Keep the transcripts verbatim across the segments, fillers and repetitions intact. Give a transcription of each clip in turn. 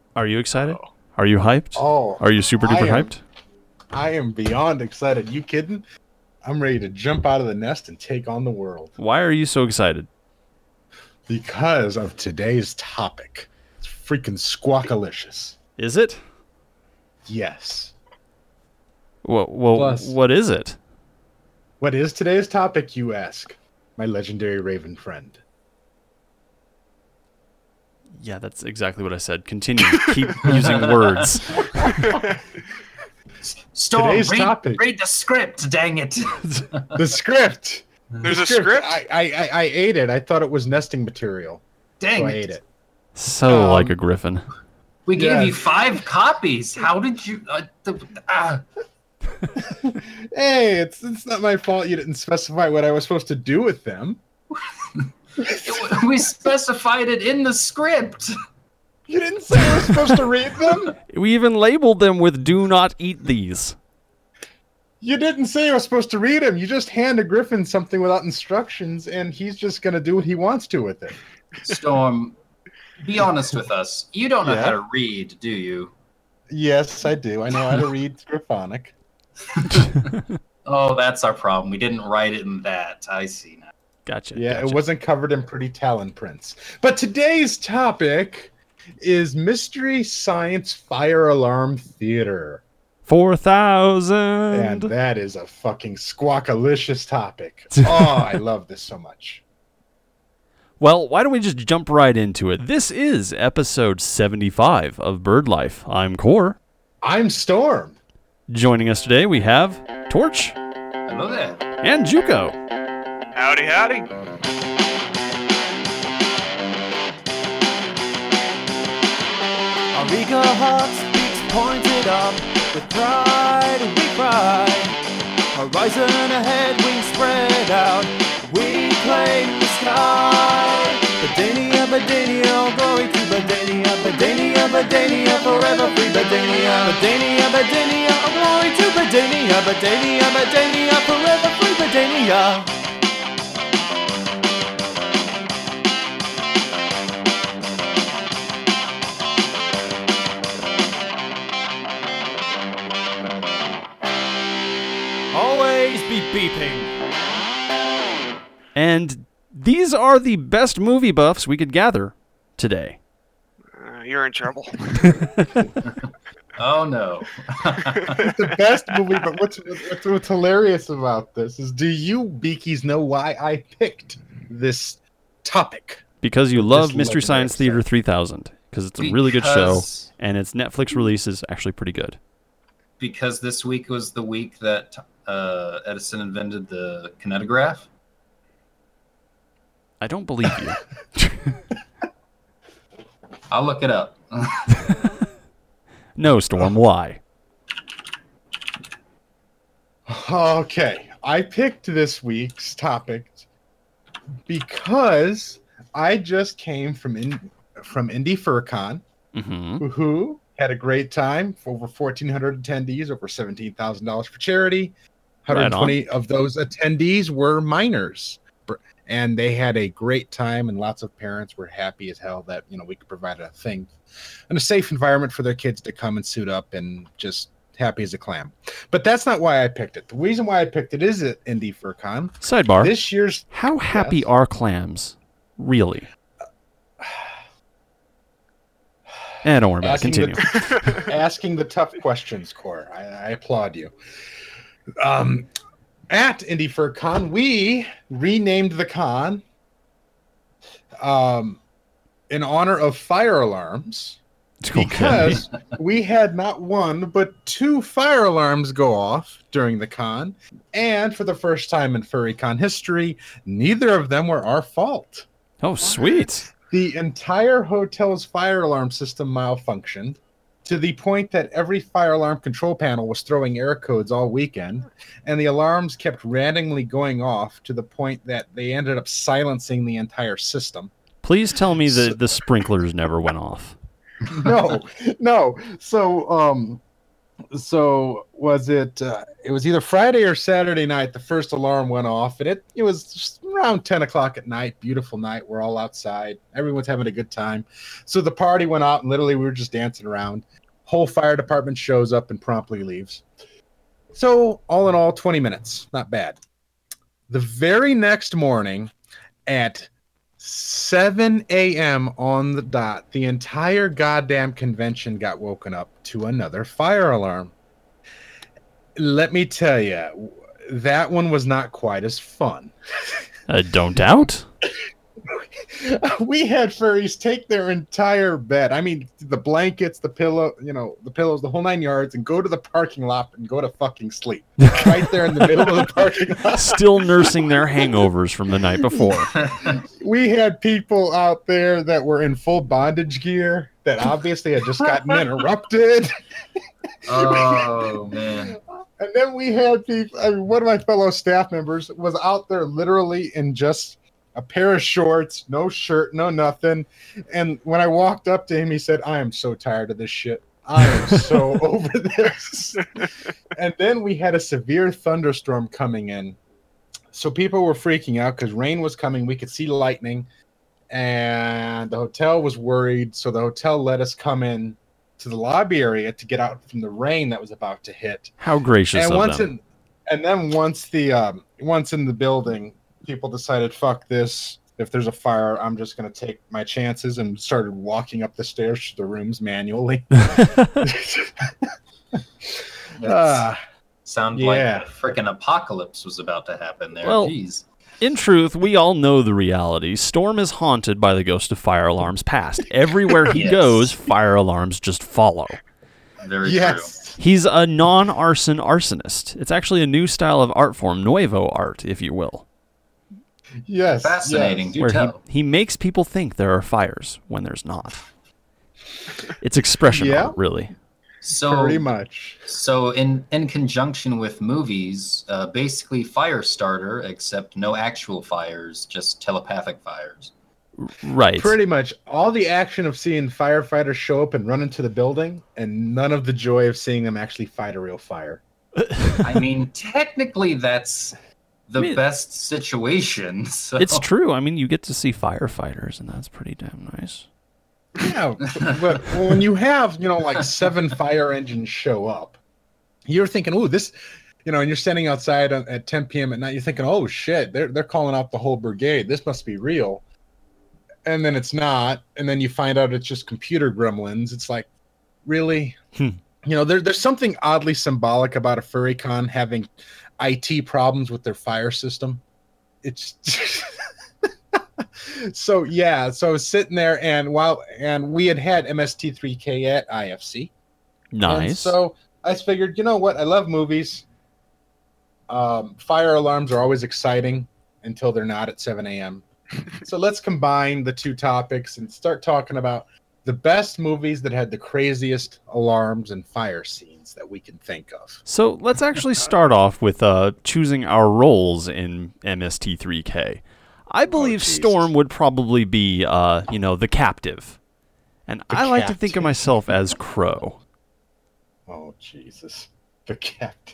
Are you excited? Oh. Are you hyped? Oh, are you super duper I am, hyped? I am beyond excited. You kidding? I'm ready to jump out of the nest and take on the world. Why are you so excited? Because of today's topic. It's freaking squawkalicious. Is it? Yes. Well, well Plus, what is it? What is today's topic, you ask, my legendary Raven friend? Yeah, that's exactly what I said. Continue. Keep using words. Storm, today's read, topic. Read the script, dang it. The script. There's the a script? I, I, I ate it. I thought it was nesting material. Dang so it. I ate it. So um, like a griffin. We gave yes. you five copies. How did you... Uh, the, uh. Hey, it's it's not my fault you didn't specify what I was supposed to do with them. We specified it in the script. You didn't say I was supposed to read them? We even labeled them with "Do not eat these." You didn't say I was supposed to read them. You just hand a griffin something without instructions, and he's just going to do what he wants to with it. Storm, be honest with us. You don't know yeah. how to read, do you? Yes, I do. I know how to read Scriphonic. Oh, that's our problem. We didn't write it in that. I see now. Gotcha. Yeah, gotcha. It wasn't covered in pretty talon prints. But today's topic is Mystery Science Fire Alarm Theater. four thousand. And that is a fucking squawkalicious topic. Oh, I love this so much. Well, why don't we just jump right into it? This is episode seventy-five of Bird Life. I'm Core. I'm Storm. Joining us today, we have Torch. Hello there. And Juco. Howdy, howdy. Our eager hearts beats pointed up, with pride we cry. Horizon ahead, wings spread out, we claim the sky. Badania, Badania, all glory to Badania. Badania, Badania, forever free Badania. Badania, Badania, all glory to Badania. Badania, Badania, forever free Badania. Always be beeping. And these are the best movie buffs we could gather today. Uh, you're in trouble. Oh, no. It's the best movie, but what's, what's, what's hilarious about this is, do you, Beakies, know why I picked this topic? Because you love Mystery Science Theater three thousand. Because it's a because... really good show, and its Netflix release is actually pretty good. Because this week was the week that uh, Edison invented the kinetograph? I don't believe you. I'll look it up. No, Storm, why? Okay, I picked this week's topic because I just came from in, from Indy FurCon, mm-hmm. who had a great time for over fourteen hundred attendees, over seventeen thousand dollars for charity. one hundred twenty right of those attendees were minors. And they had a great time, and lots of parents were happy as hell that, you know, we could provide a thing and a safe environment for their kids to come and suit up and just happy as a clam. But that's not why I picked it. The reason why I picked it is at Indy FurCon. Sidebar. This year's How happy yes. are clams? Really? Eh, don't worry about asking it. Continue. The, asking the tough questions, Core. I, I applaud you. Um... At Indy FurCon, we renamed the con um, in honor of fire alarms because okay. we had not one but two fire alarms go off during the con, and for the first time in FurryCon history, neither of them were our fault. Oh, sweet! The entire hotel's fire alarm system malfunctioned, to the point that every fire alarm control panel was throwing error codes all weekend, and the alarms kept randomly going off to the point that they ended up silencing the entire system. Please tell me that so, the sprinklers never went off. No, no. So um, So was it? Uh, it was either Friday or Saturday night. The first alarm went off, and it it was just around ten o'clock at night. Beautiful night. We're all outside. Everyone's having a good time. So the party went out, and literally we were just dancing around. Whole fire department shows up and promptly leaves. So all in all, twenty minutes. Not bad. The very next morning, at seven a.m. on the dot, the entire goddamn convention got woken up to another fire alarm. Let me tell you, that one was not quite as fun. I don't doubt. We had furries take their entire bed. I mean, the blankets, the pillow, you know, the pillows, the whole nine yards, and go to the parking lot and go to fucking sleep. Right there in the middle of the parking lot. Still nursing their hangovers from the night before. We had people out there that were in full bondage gear that obviously had just gotten interrupted. Oh, man. And then we had people, I mean, one of my fellow staff members was out there literally in just a pair of shorts, no shirt, no nothing. And when I walked up to him, he said, I am so tired of this shit. I am so over this. And then we had a severe thunderstorm coming in. So people were freaking out because rain was coming. We could see lightning. And the hotel was worried. So the hotel let us come in to the lobby area to get out from the rain that was about to hit. How gracious And of once them. in, and then once the um, once in the building, people decided, fuck this. If there's a fire, I'm just going to take my chances, and started walking up the stairs to the rooms manually. uh, Sound yeah. like a freaking apocalypse was about to happen there. Well, Jeez. In truth, we all know the reality. Storm is haunted by the ghost of fire alarms past. Everywhere he Yes. goes, fire alarms just follow. Very yes. He's a non-arson arsonist. It's actually a new style of art form, nuevo art, if you will, Yes. Fascinating. yes. Do where he, tell. he makes people think there are fires when there's not. It's expression Yeah. art, really. So, Pretty much. so in, in conjunction with movies, uh, basically Firestarter, except no actual fires, just telepathic fires. Right. Pretty much all the action of seeing firefighters show up and run into the building, and none of the joy of seeing them actually fight a real fire. I mean, technically that's the I mean, best situation. So. It's true. I mean, you get to see firefighters, and that's pretty damn nice. Yeah, but when you have, you know, like seven fire engines show up, you're thinking, "Ooh, this," you know, and you're standing outside at ten p.m. at night. You're thinking, "Oh shit, they're they're calling out the whole brigade. This must be real." And then it's not, and then you find out it's just computer gremlins. It's like, really, Hmm. you know, there, there's something oddly symbolic about a furry con having I T problems with their fire system. It's so yeah. So I was sitting there, and while and we had had M S T three K at I F C. And Nice. so I figured, you know what? I love movies. Um, fire alarms are always exciting until they're not at seven a.m. So let's combine the two topics and start talking about the best movies that had the craziest alarms and fire scenes that we can think of. So let's actually start off with uh, choosing our roles in M S T three K. I believe Jesus. Storm would probably be, uh, you know, the captive. And The I like to think captive. of myself as Crow. Oh, Jesus. The captain.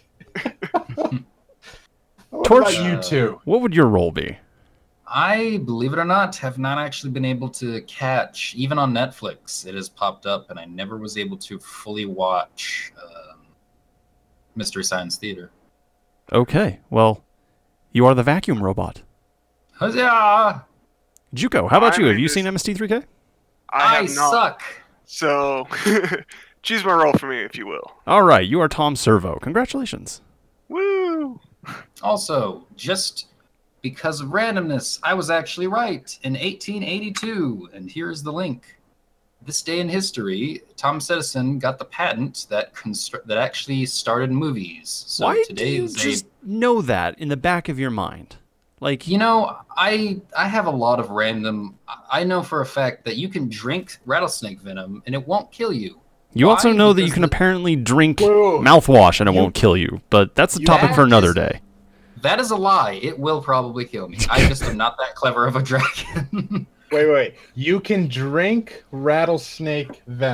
What Torch- about you two? What would your role be? I, believe it or not, have not actually been able to catch, even on Netflix, it has popped up, and I never was able to fully watch um, Mystery Science Theater. Okay, well, you are the vacuum robot. Huzzah! Juko, how about I you? Have mean, you this- seen M S T three K? I I, have not. suck. So, choose my role for me, if you will. All right, you are Tom Servo. Congratulations. Woo! Also, just because of randomness, I was actually right in eighteen eighty-two, and here's the link. This day in history, Thomas Edison got the patent that constru- that actually started movies. So Why do today you is a- just know that in the back of your mind? Like, You know, I I have a lot of random. I know for a fact that you can drink rattlesnake venom and it won't kill you. you also Why? know that you Because can the- apparently drink Whoa. mouthwash and it You- won't kill you, but that's a You topic for have another this- day. That is a lie. It will probably kill me. I just am not that clever of a dragon. Wait, wait. You can drink rattlesnake venom,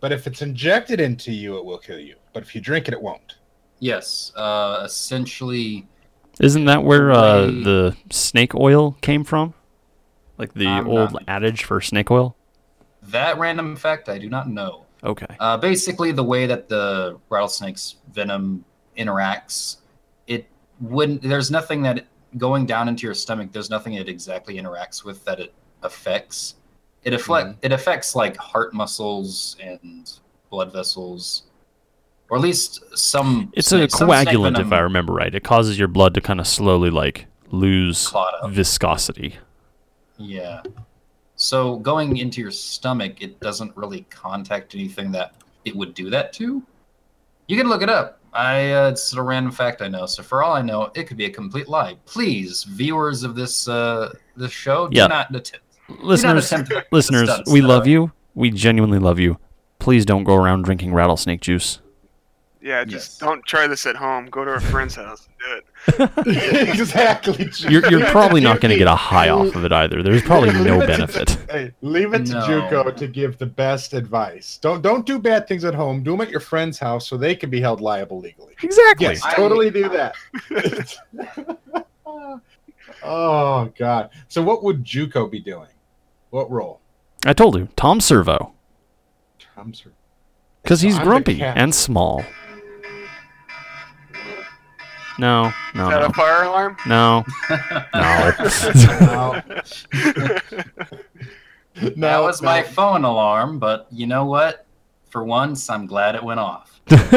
But if it's injected into you, it will kill you. But if you drink it, it won't. Yes. Uh, essentially, Isn't that where uh, way- the snake oil came from? Like the I'm old not- adage for snake oil? that random fact I do not know. Okay. Uh, basically, the way that the rattlesnake's venom interacts, it wouldn't. There's nothing that going down into your stomach. There's nothing it exactly interacts with that it affects. It affect. Mhm. It affects like heart muscles and blood vessels, or at least some. It's snake- a some snake coagulant, if venom I remember right. It causes your blood to kind of slowly, like, lose clot up. viscosity. Yeah. So going into your stomach, it doesn't really contact anything that it would do that to. You can look it up. I uh, it's a random fact I know. So for all I know, it could be a complete lie. Please, viewers of this uh, this show, do Yeah. not attempt. Listeners, attempt to- listeners, stunts we that love are- you. We genuinely love you. Please don't go around drinking rattlesnake juice. Yeah, just Yes. don't try this at home. Go to a friend's house and do it. Exactly. You're, you're probably not going to get a high You- off of it either. There's probably no Leave it to- benefit. Hey, leave it to No. JUCO to give the best advice. Don't don't do bad things at home. Do them at your friend's house so they can be held liable legally. Exactly. Yes, I- totally do that. Oh God. So what would JUCO be doing? What role? I told you, Tom Servo. I'm sorry. Because he's I'm the grumpy cat. and small. No, no, Is that no, a fire alarm? no, no. No. that No, was no. my phone alarm, but you know what? For once, I'm glad it went off.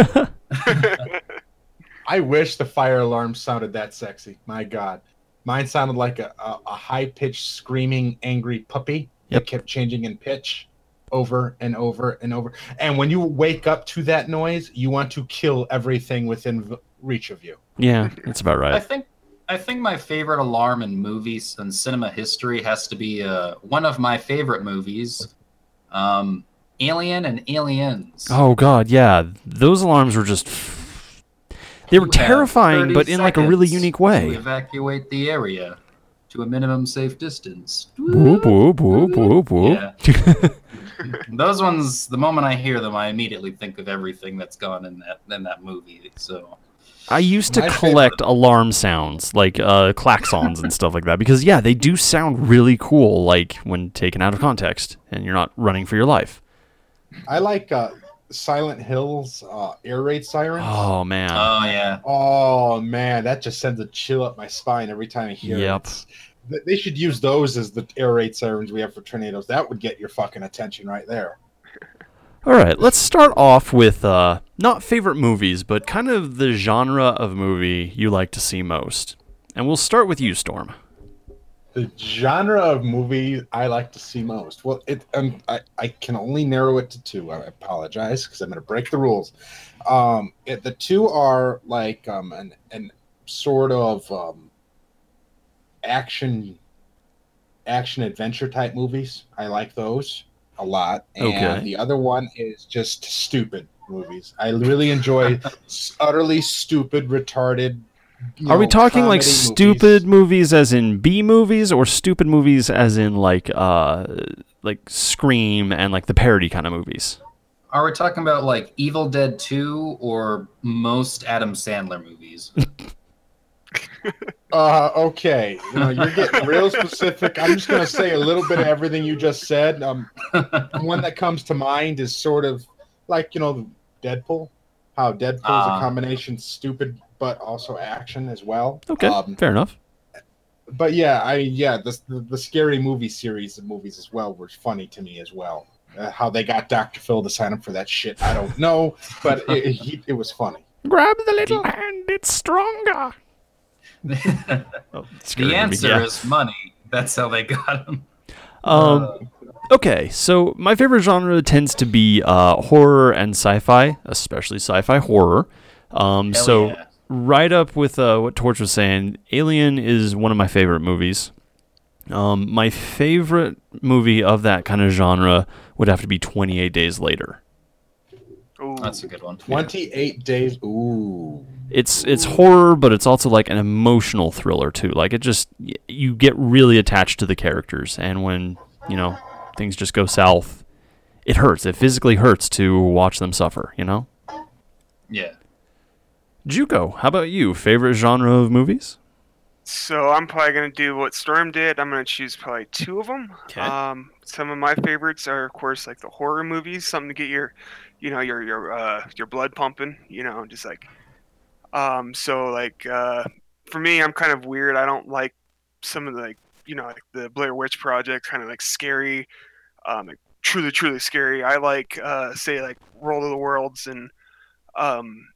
I wish the fire alarm sounded that sexy. My God. Mine sounded like a, a, a high-pitched, screaming, angry puppy Yep. that kept changing in pitch over and over and over. And when you wake up to that noise, you want to kill everything within v- reach of you. Yeah, that's about I right. think I think my favorite alarm in movies and cinema history has to be uh, one of my favorite movies, um, Alien and Aliens. Oh God, yeah, those alarms were just. They were You have terrifying, thirty but in like a really seconds unique To way. evacuate the area to a minimum safe distance. Whoop whoop whoop whoop whoop. Yeah. Those ones, the moment I hear them, I immediately think of everything that's gone in that in that movie. So I used to My collect alarm sounds, like uh, klaxons and stuff like that, because yeah, they do sound really cool, like when taken out of context and you're not running for your life. I like uh, Silent Hill's uh, air raid sirens. Oh man, oh yeah, Oh man, that just sends a chill up my spine every time I hear Yep. it. Th- They should use those as the air raid sirens we have for tornadoes. That would get your fucking attention right there. all right, let's start off with uh, not favorite movies, but kind of the genre of movie you like to see most, and we'll start with you, Storm. The genre of movie I like to see most. Well, it um, I, I can only narrow it to two. I apologize because I'm going to break the rules. Um, it, the two are like um, an, an sort of um, action action adventure type movies. I like those a lot. And Okay. the other one is just stupid movies. I really enjoy s- utterly stupid, retarded. you Are we know, talking like comedy movies. stupid movies as in B movies, or stupid movies as in like uh, like Scream and like the parody kind of movies? are we talking about like Evil Dead two or most Adam Sandler movies? Uh, okay. You know, you're getting real specific. I'm just gonna say a little bit of everything you just said. Um, one that comes to mind is sort of like you know Deadpool. How Deadpool is Ah. a combination stupid but also action as well. Okay, Um, fair enough. but yeah, I yeah the, the the scary movie series of movies as well were funny to me as well. Uh, how they got Doctor Phil to sign up for that shit, I don't know, but it, it, it was funny. Grab the little hand; it's stronger. the Oh, scary movie, answer yeah. is money. That's how they got him. Um, okay, so my favorite genre tends to be uh, horror and sci-fi, especially sci-fi horror. Um, Hell so yeah. right up with uh, what Torch was saying, Alien is one of my favorite movies. Um, my favorite movie of that kind of genre would have to be twenty-eight Days Later. Ooh. That's a good one. twenty-eight days. Ooh. It's it's horror, but it's also like an emotional thriller too. Like it just y- you get really attached to the characters, and when you know things just go south, it hurts. It physically hurts to watch them suffer, you know? Yeah. Juco, how about you? Favorite genre of movies? So I'm probably gonna do what Storm did. I'm gonna choose probably two of them. Okay. Um, some of my favorites are, of course, like the horror movies, something to get your, you know, your your uh, your blood pumping. You know, just like, um, so like uh, for me, I'm kind of weird. I don't like some of the like, you know, like the Blair Witch Project, kind of like scary, um, like truly truly scary. I like uh, say like World of the Worlds and um.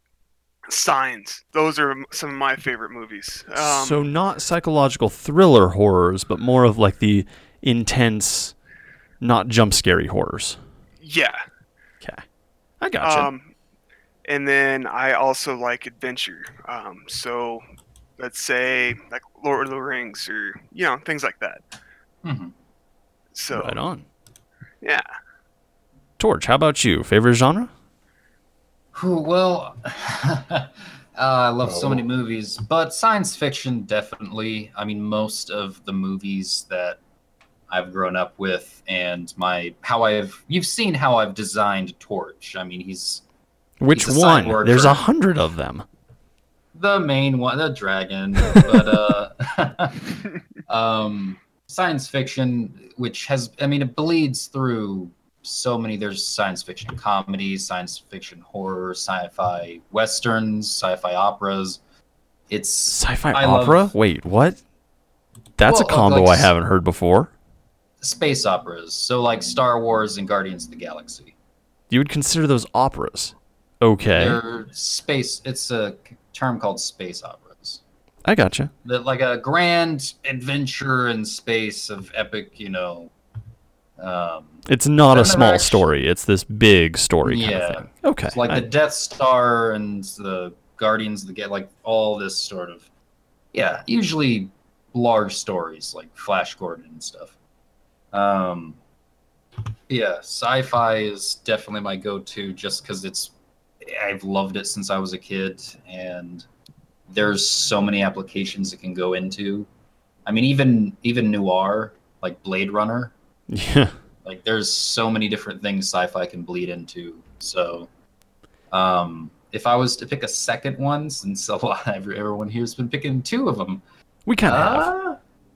Signs. Those are some of my favorite movies. Um, so not psychological thriller horrors, but more of like the intense, not jump scary horrors. Yeah. Okay. I gotcha. Um, and then I also like adventure. Um, so let's say like Lord of the Rings or, you know, things like that. Mm-hmm. So, right on. Yeah. Torch, how about you? Favorite genre? Whew, well, uh, I love so Oh. many movies, but science fiction definitely. I mean, most of the movies that I've grown up with, and my how I've you've seen how I've designed Torch. I mean, he's Which He's a one? cyborg There's for- a hundred of them. the main one, the dragon, but uh, um, science fiction, which has, I mean, it bleeds through so many. There's science fiction comedies, science fiction horror, sci-fi westerns, sci-fi operas. It's Sci-fi I opera? love- Wait, what? That's Well, a combo like I s- haven't heard before. space operas, so like Star Wars and Guardians of the Galaxy. You would consider those operas? Okay, They're space. It's a term called space operas. I gotcha. That like a grand adventure in space of epic, you know. Um, It's not Then a they're small actu- story. It's this big story kind Yeah. of thing. Okay. it's like I- the Death Star and the Guardians of the Get like all this sort of, yeah, usually large stories like Flash Gordon and stuff. Um, yeah, sci-fi is definitely my go-to just because it's I've loved it since I was a kid, and there's so many applications it can go into. I mean, even even noir like Blade Runner. yeah. Like there's so many different things sci-fi can bleed into. So um if I was to pick a second one, since a lot everyone here's been picking two of them, We kind of have. uh,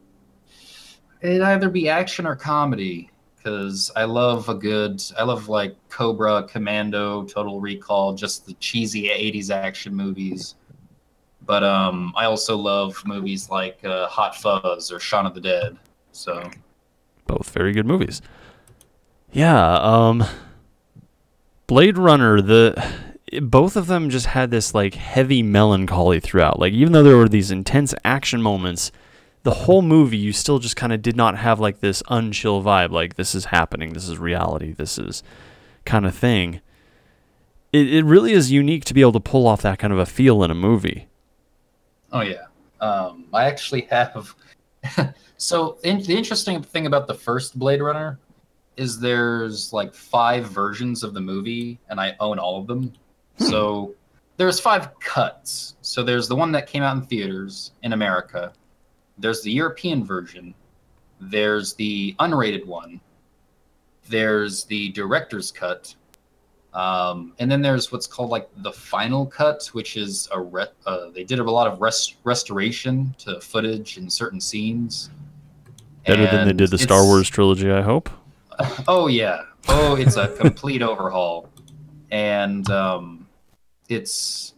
it'd either be action or comedy. Because I love a good, I love like Cobra, Commando, Total Recall, just the cheesy eighties action movies. But um, I also love movies like uh, Hot Fuzz or Shaun of the Dead. So Both very good movies. Yeah, um Blade Runner, the both of them just had this like heavy melancholy throughout. Like even though there were these intense action moments, the whole movie you still just kind of did not have like this unchill vibe, like this is happening, this is reality, this is kind of thing. It it really is unique to be able to pull off that kind of a feel in a movie. Oh yeah, um, I actually have. So in, the interesting thing about the first Blade Runner is there's like five versions of the movie, and I own all of them. So there's five cuts. So there's the one that came out in theaters in America. There's the European version. There's the unrated one. There's the director's cut. Um, and then there's what's called like the final cut, which is a re- uh, they did a lot of rest- restoration to footage in certain scenes. Better than they And did the Star it's- Wars trilogy, I hope. Oh yeah. Oh, it's a complete overhaul, and um, it's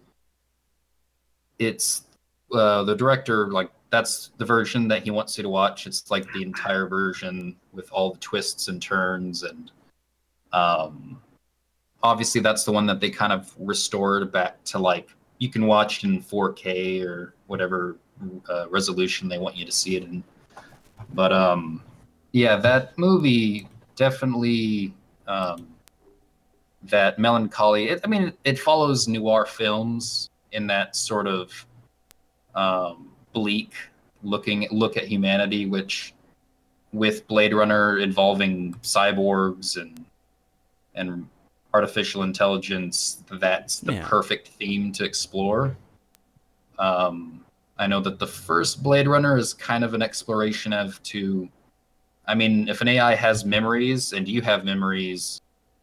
it's uh, the director like that's the version that he wants you to watch. It's like the entire version with all the twists and turns, and um, obviously that's the one that they kind of restored back to like you can watch it in four K or whatever uh, resolution they want you to see it in. But um, yeah, that movie definitely um, that melancholy. It, I mean, it, it follows noir films in that sort of um, bleak looking look at humanity, which with Blade Runner involving cyborgs and and artificial intelligence, that's the Yeah. perfect theme to explore. Um, I know that the first Blade Runner is kind of an exploration of to, I mean, if an A I has memories and you have memories,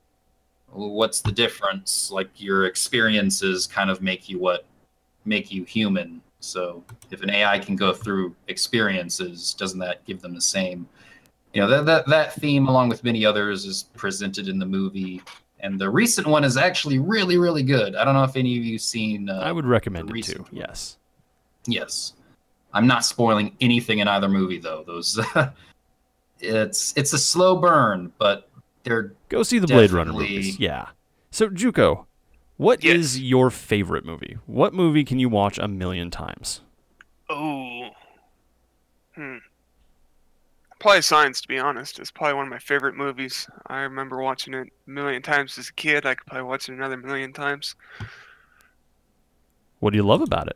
what's the difference? Like your experiences kind of make you what make you human. So if an A I can go through experiences, doesn't that give them the same? You know, that that that theme, along with many others, is presented in the movie. And the recent one is actually really, really good. I don't know if any of you've seen. Uh, I would recommend it too. one. Yes. Yes. I'm not spoiling anything in either movie, though. Those, it's it's a slow burn, but they're go see the Blade Runner definitely- movies. Yeah. So Juco, what Yes. is your favorite movie? What movie can you watch a million times? Oh. Hmm. Probably Signs, to be honest. It's probably one of my favorite movies. I remember watching it a million times as a kid. I could probably watch it another million times. What do you love about it?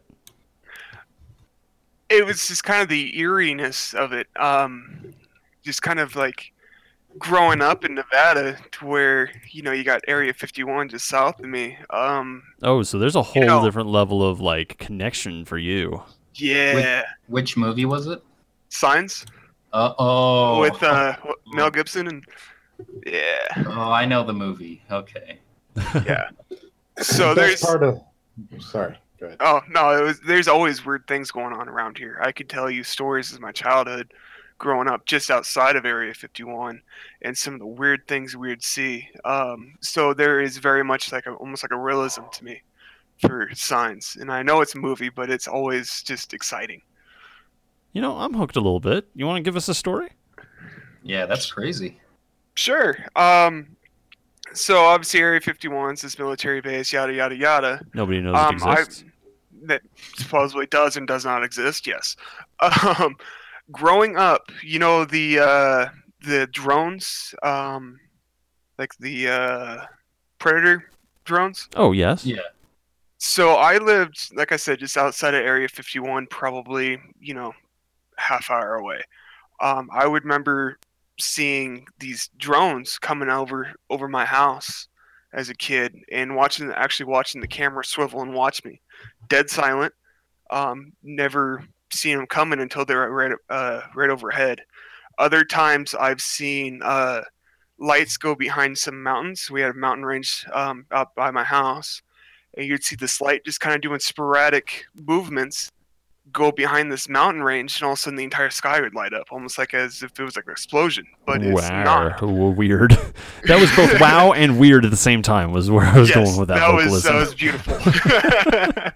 It was just kind of the eeriness of it. Um, just kind of like growing up in Nevada to where, you know, you got Area fifty-one just south of me. Um, Oh, so there's a whole know- different level of like connection for you. yeah. Which movie was it? Signs Uh oh. with uh, Mel Gibson and yeah. Oh, I know the movie. Okay. Yeah. So The there's best part of. Sorry. Go ahead. oh no, it was there's always weird things going on around here. I could tell you stories of my childhood growing up just outside of Area fifty-one and some of the weird things we'd see. Um, so there is very much like a almost like a realism to me for Signs. And I know it's a movie, but it's always just exciting. You know, I'm hooked a little bit. You want to give us a story? Yeah, that's crazy. Sure. Um, so obviously Area fifty-one is this military base, yada yada yada. Nobody knows Um, it I, exists. that supposedly does and does not exist. Yes. Um, growing up, you know the uh, the drones, um, like the uh, Predator drones. Oh, yes. Yeah. So I lived, like I said, just outside of Area fifty-one, probably you know half hour away. Um, I would remember seeing these drones coming over over my house as a kid and watching actually watching the camera swivel and watch me dead silent, um, never seen them coming until they were right uh, right overhead. Other times I've seen uh, lights go behind some mountains. We had a mountain range um, out by my house, and you'd see this light just kind of doing sporadic movements go behind this mountain range, and all of a sudden the entire sky would light up, almost like as if it was like an explosion. But it's wow. not. Weird. That was both wow and weird at the same time was where I was Yes, going with that, that was vocalism. that was beautiful.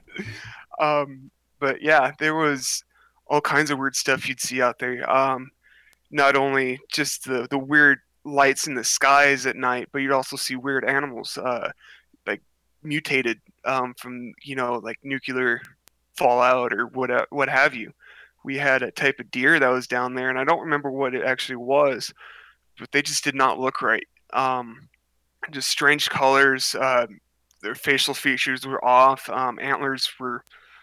um, but yeah, there was all kinds of weird stuff you'd see out there. Um, not only just the the weird lights in the skies at night, but you'd also see weird animals, uh, like mutated um, from you know like nuclear fallout or what what have you. We had a type of deer that was down there, and I don't remember what it actually was, but they just did not look right. Um, just strange colors. Uh, their facial features were off. Um, antlers were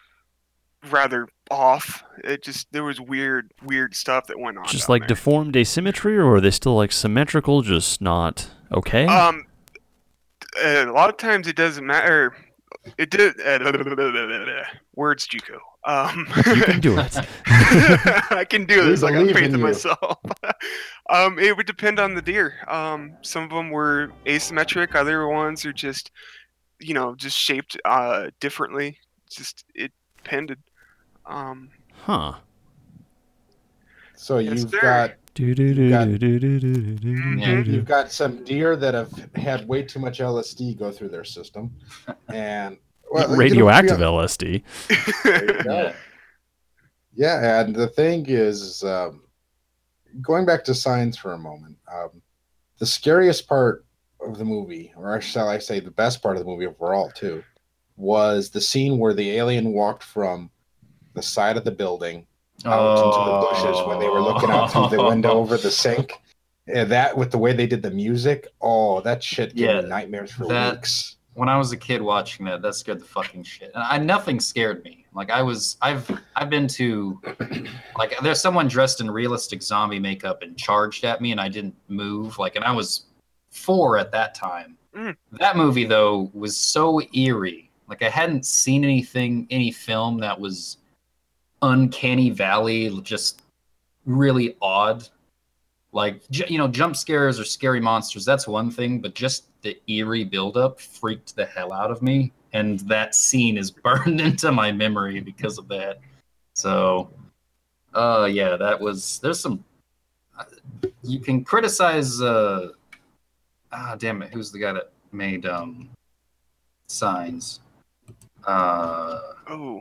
rather off. It just there was weird, weird stuff that went on. Just down like there. deformed asymmetry, or are they still like symmetrical, just not okay? Um, a lot of times it doesn't matter. It did. Uh, words, Juco. Um, You can do it. I can do We this. I got believe faith in in you. myself. um, it would depend on the deer. Um, some of them were asymmetric. Other ones are just, you know, just shaped uh, differently. Just it depended. Um, Huh. So Yes, you've sir. got Mhm. Yeah, you've got some deer that have had way too much L S D go through their system, and well, you know, Radioactive yeah, L S D. there you go. Yeah. Yeah, and the thing is, um, going back to Signs for a moment, um, the scariest part of the movie, or shall I say the best part of the movie overall too, was the scene where the alien walked from the side of the building out into the bushes when they were looking out through the window over the sink. And that, with the way they did the music, oh, that shit gave Yeah, me nightmares for that- weeks. When I was a kid watching that, that scared the fucking shit. And I nothing scared me. Like I was, I've, I've been to, like there's someone dressed in realistic zombie makeup and charged at me, and I didn't move. Like, and I was four at that time. Mm. That movie though was so eerie. Like I hadn't seen anything, any film that was uncanny valley, just really odd. Like j- you know, jump scares or scary monsters, that's one thing, but just the eerie buildup freaked the hell out of me, and that scene is burned into my memory because of that. So, uh, yeah, that was. There's some. Uh, you can criticize. Uh, ah, damn it! Who's the guy that made um, Signs? Uh, Oh,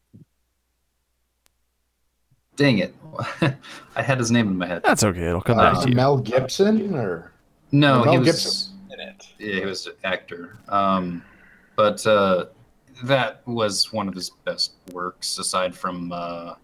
dang it! I had his name in my head. That's okay. It'll come back Uh, to you. Mel Gibson or No, Mel he was. Gibson in it. Yeah, he was an actor. Um, but uh, that was one of his best works, aside from. Uh...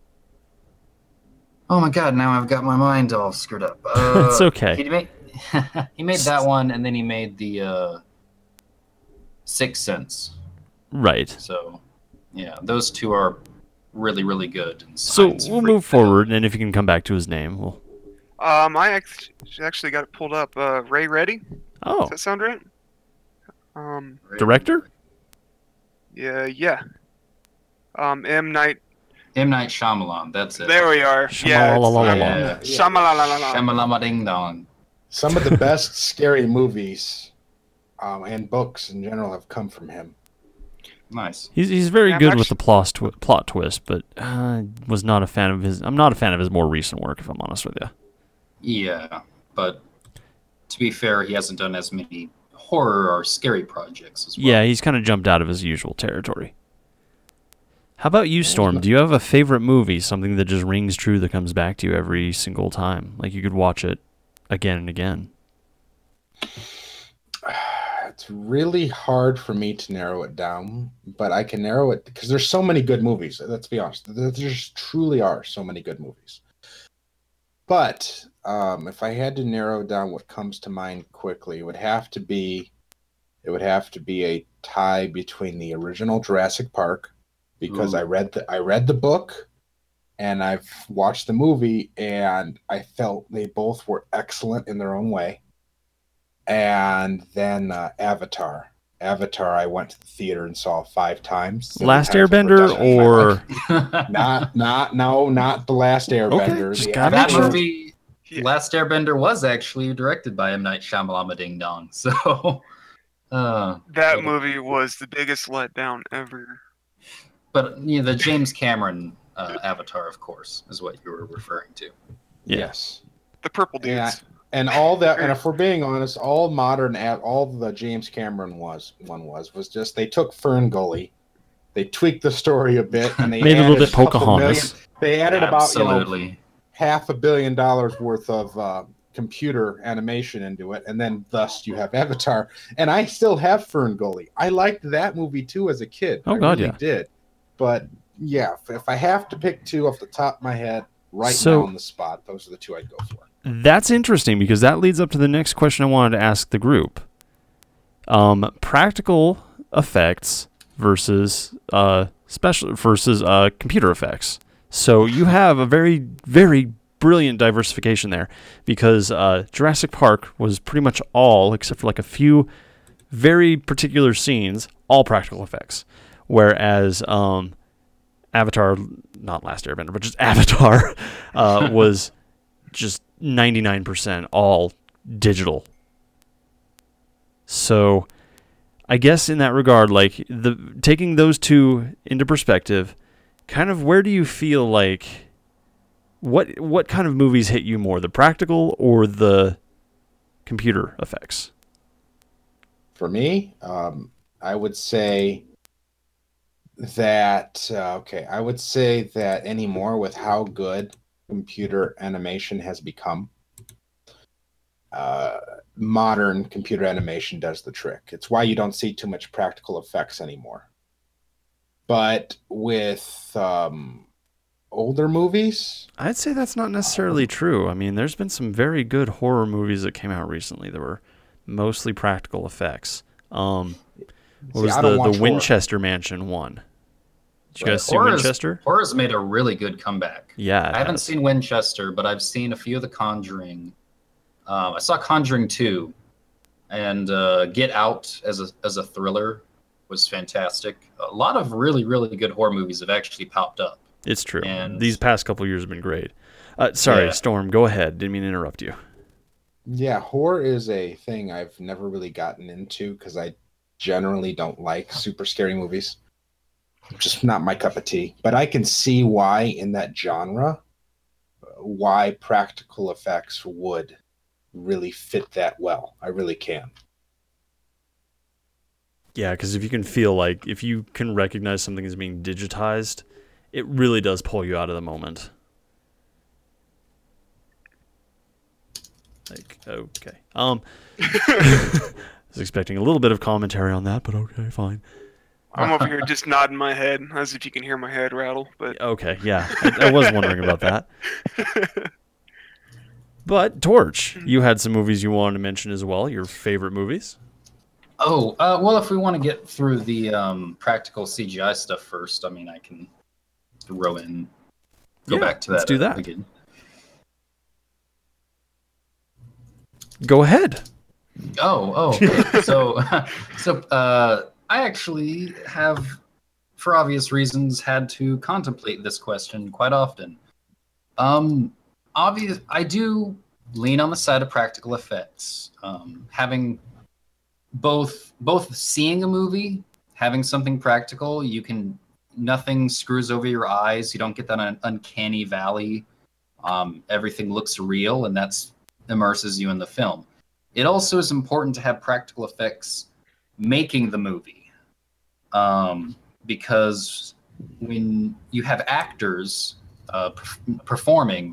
Oh my god! Now I've got my mind all screwed up. Uh, It's okay. He made he made that one, and then he made the uh, Sixth Sense. Right. So, yeah, those two are really, really good. And So Signs we'll freaked move the hell forward, and if you can come back to his name, we'll. um, I act- actually got it pulled up. Uh, Ray Reddy. Oh, Does that sound right? Um, out. director? yeah, yeah. Um, M Night. M. Night Shyamalan. That's it. There we are. Yeah. it's, Shamalalalala. um, Yeah. Shamalalalala. Shyamalama Ding Dong. Some of the best scary movies um, and books in general have come from him. Nice. He's he's very Yeah, I'm good actu- with the plot twi- plot twist, but uh, was not a fan of his. I'm not a fan of his more recent work, if I'm honest with you. Yeah, but to be fair, he hasn't done as many horror or scary projects as well. Yeah, he's kind of jumped out of his usual territory. How about you, Storm? Do you have a favorite movie, something that just rings true that comes back to you every single time? Like you could watch it again and again. It's really hard for me to narrow it down, but I can narrow it because there's so many good movies. Let's be honest. There just truly are so many good movies. But um, if I had to narrow down what comes to mind quickly, it would have to be it would have to be a tie between the original Jurassic Park, because Ooh. I read the I read the book and I've watched the movie, and I felt they both were excellent in their own way. And then uh, Avatar. Avatar, I went to the theater and saw five times. Seven Last times I've ever Airbender done it in my life. or not, not, no, not the Last Airbender. just The gotta that make sure. movie, Yeah. Last Airbender, was actually directed by M. Night Shyamalan Ding Dong. So, uh, That but- movie was the biggest letdown ever. But you know, the James Cameron uh, Avatar, of course, is what you were referring to. Yeah. Yes. The purple dudes. Yeah. And all that, and if we're being honest, all modern, ad- all the James Cameron was one was was just they took Fern Gully, they tweaked the story a bit, and they Made it a little added bit couple Pocahontas. million- They added about you know, Absolutely. half a billion dollars worth of uh, computer animation into it, and then thus you have Avatar. And I still have Fern Gully. I liked that movie too as a kid. Oh, I God, really yeah. did. But yeah, if, if I have to pick two off the top of my head, right So- now on the spot, those are the two I'd go for. That's interesting because that leads up to the next question I wanted to ask the group. Um, practical effects versus uh, special versus uh, computer effects. So you have a very, very brilliant diversification there because uh, Jurassic Park was pretty much all, except for like a few very particular scenes, all practical effects. Whereas um, Avatar, not Last Airbender, but just Avatar, uh, was just ninety-nine percent all digital. So I guess in that regard, like the taking those two into perspective, kind of where do you feel like what what kind of movies hit you more, the practical or the computer effects? For me, um, I would say that uh, okay, I would say that anymore with how good computer animation has become, uh, modern computer animation does the trick. It's why you don't see too much practical effects anymore. But with um, older movies, I'd say that's not necessarily true. I mean, there's been some very good horror movies that came out recently that were mostly practical effects. Um, what See, was I don't the, watch the horror. Winchester Mansion one? Did you Right. guys see Horror's- Winchester? Horror's made a really good comeback. Yeah, it I haven't has. seen Winchester, but I've seen a few of The Conjuring. Um, I saw Conjuring two, and uh, Get Out as a as a thriller was fantastic. A lot of really really good horror movies have actually popped up. It's true. And- These past couple years have been great. Uh, sorry, Yeah. Storm, go ahead. Didn't mean to interrupt you. Yeah, horror is a thing I've never really gotten into because I generally don't like super scary movies. Just not my cup of tea. But I can see why in that genre, why practical effects would really fit that well. I really can. Yeah, because if you can feel like, if you can recognize something as being digitized, it really does pull you out of the moment. Like, okay. Um, I was expecting a little bit of commentary on that, but okay, fine. I'm over here just nodding my head as if you can hear my head rattle. But Okay, yeah, I, I was wondering about that. But Torch, you had some movies you wanted to mention as well. Your favorite movies? Oh, uh, well, if we want to get through the um, practical C G I stuff first, I mean, I can throw in, go Yeah, back to that. let's do that. Again. Go ahead. Oh, oh. Okay. so, so uh, I actually have, for obvious reasons, had to contemplate this question quite often. Um, obvious, I do lean on the side of practical effects. Um, having both both seeing a movie, having something practical, you can nothing screws over your eyes. You don't get that un- uncanny valley. Um, everything looks real, and that's immerses you in the film. It also is important to have practical effects making the movie, um, because when you have actors uh, per- performing,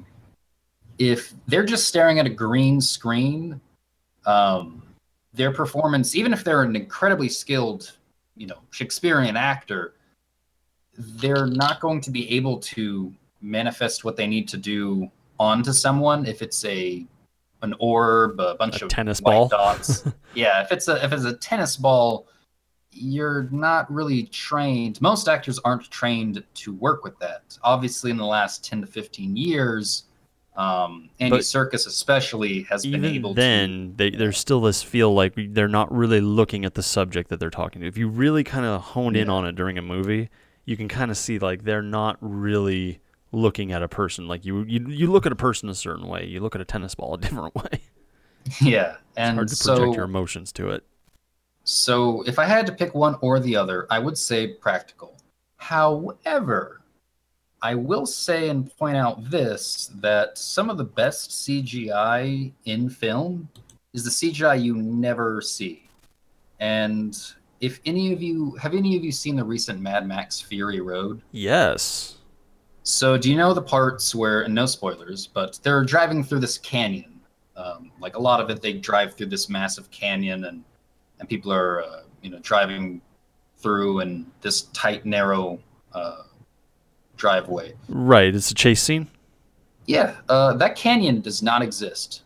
if they're just staring at a green screen, um, their performance, even if they're an incredibly skilled, you know, Shakespearean actor, they're not going to be able to manifest what they need to do onto someone if it's a an orb, a bunch A of tennis white ball. dots. Yeah, if it's a if it's a tennis ball, you're not really trained. Most actors aren't trained to work with that. Obviously, in the last ten to fifteen years, um, Andy But Serkis especially has been even able then, to. they, there's still this feel like they're not really looking at the subject that they're talking to. If you really kind of honed in Yeah. on it during a movie, you can kind of see like they're not really looking at a person. Like you, you, you look at a person a certain way. You look at a tennis ball a different way. Yeah, It's and hard to so project your emotions to it. so if I had to pick one or the other, I would say practical. However, I will say and point out this, that some of the best C G I in film is the C G I you never see. And if any of you have any of you seen the recent Mad Max Fury Road? Yes. So do you know the parts where, and no spoilers, but they're driving through this canyon? Um, like a lot of it, they drive through this massive canyon, and and people are uh, you know driving through in this tight, narrow uh, driveway. Right. It's a chase scene. Yeah, uh, that canyon does not exist.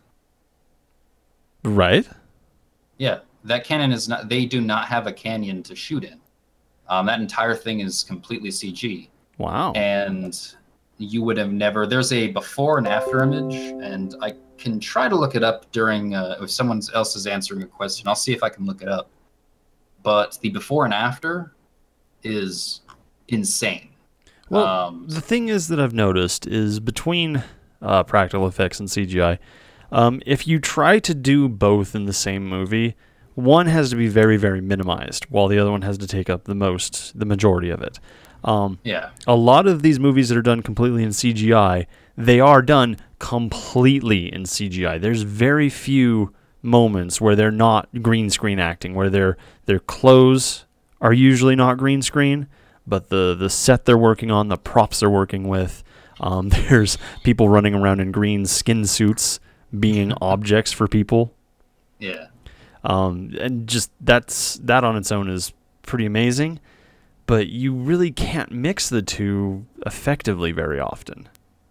Right. Yeah, that canyon is not. They do not have a canyon to shoot in. Um, that entire thing is completely C G. Wow. And you would have never. There's a before and after image, and I can try to look it up during uh, if someone else is answering a question. I'll see if I can look it up. But the before and after is insane. Well, Um, the thing is that I've noticed is between uh, practical effects and C G I, um, if you try to do both in the same movie, one has to be very, very minimized, while the other one has to take up the most, the majority of it. Um, yeah, a lot of these movies that are done completely in C G I, they are done completely in C G I. There's very few moments where they're not green screen acting, where their their clothes are usually not green screen, but the, the set they're working on, the props they're working with, um, there's people running around in green skin suits being objects for people. yeah. Um, and just that's that on its own is pretty amazing, but you really can't mix the two effectively very often.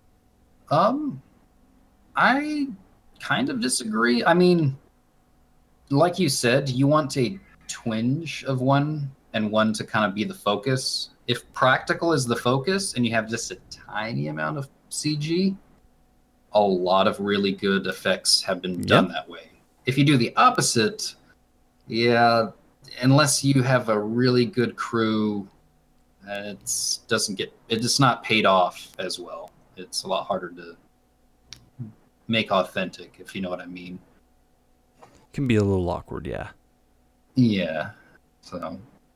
Um, I kind of disagree. I mean, like you said, you want a twinge of one and one to kind of be the focus. If practical is the focus and you have just a tiny amount of C G, a lot of really good effects have been done Yep. that way. If you do the opposite, yeah, unless you have a really good crew, uh, it doesn't get it's not paid off as well. It's a lot harder to make authentic, if you know what I mean. Can be a little awkward, yeah. Yeah. So.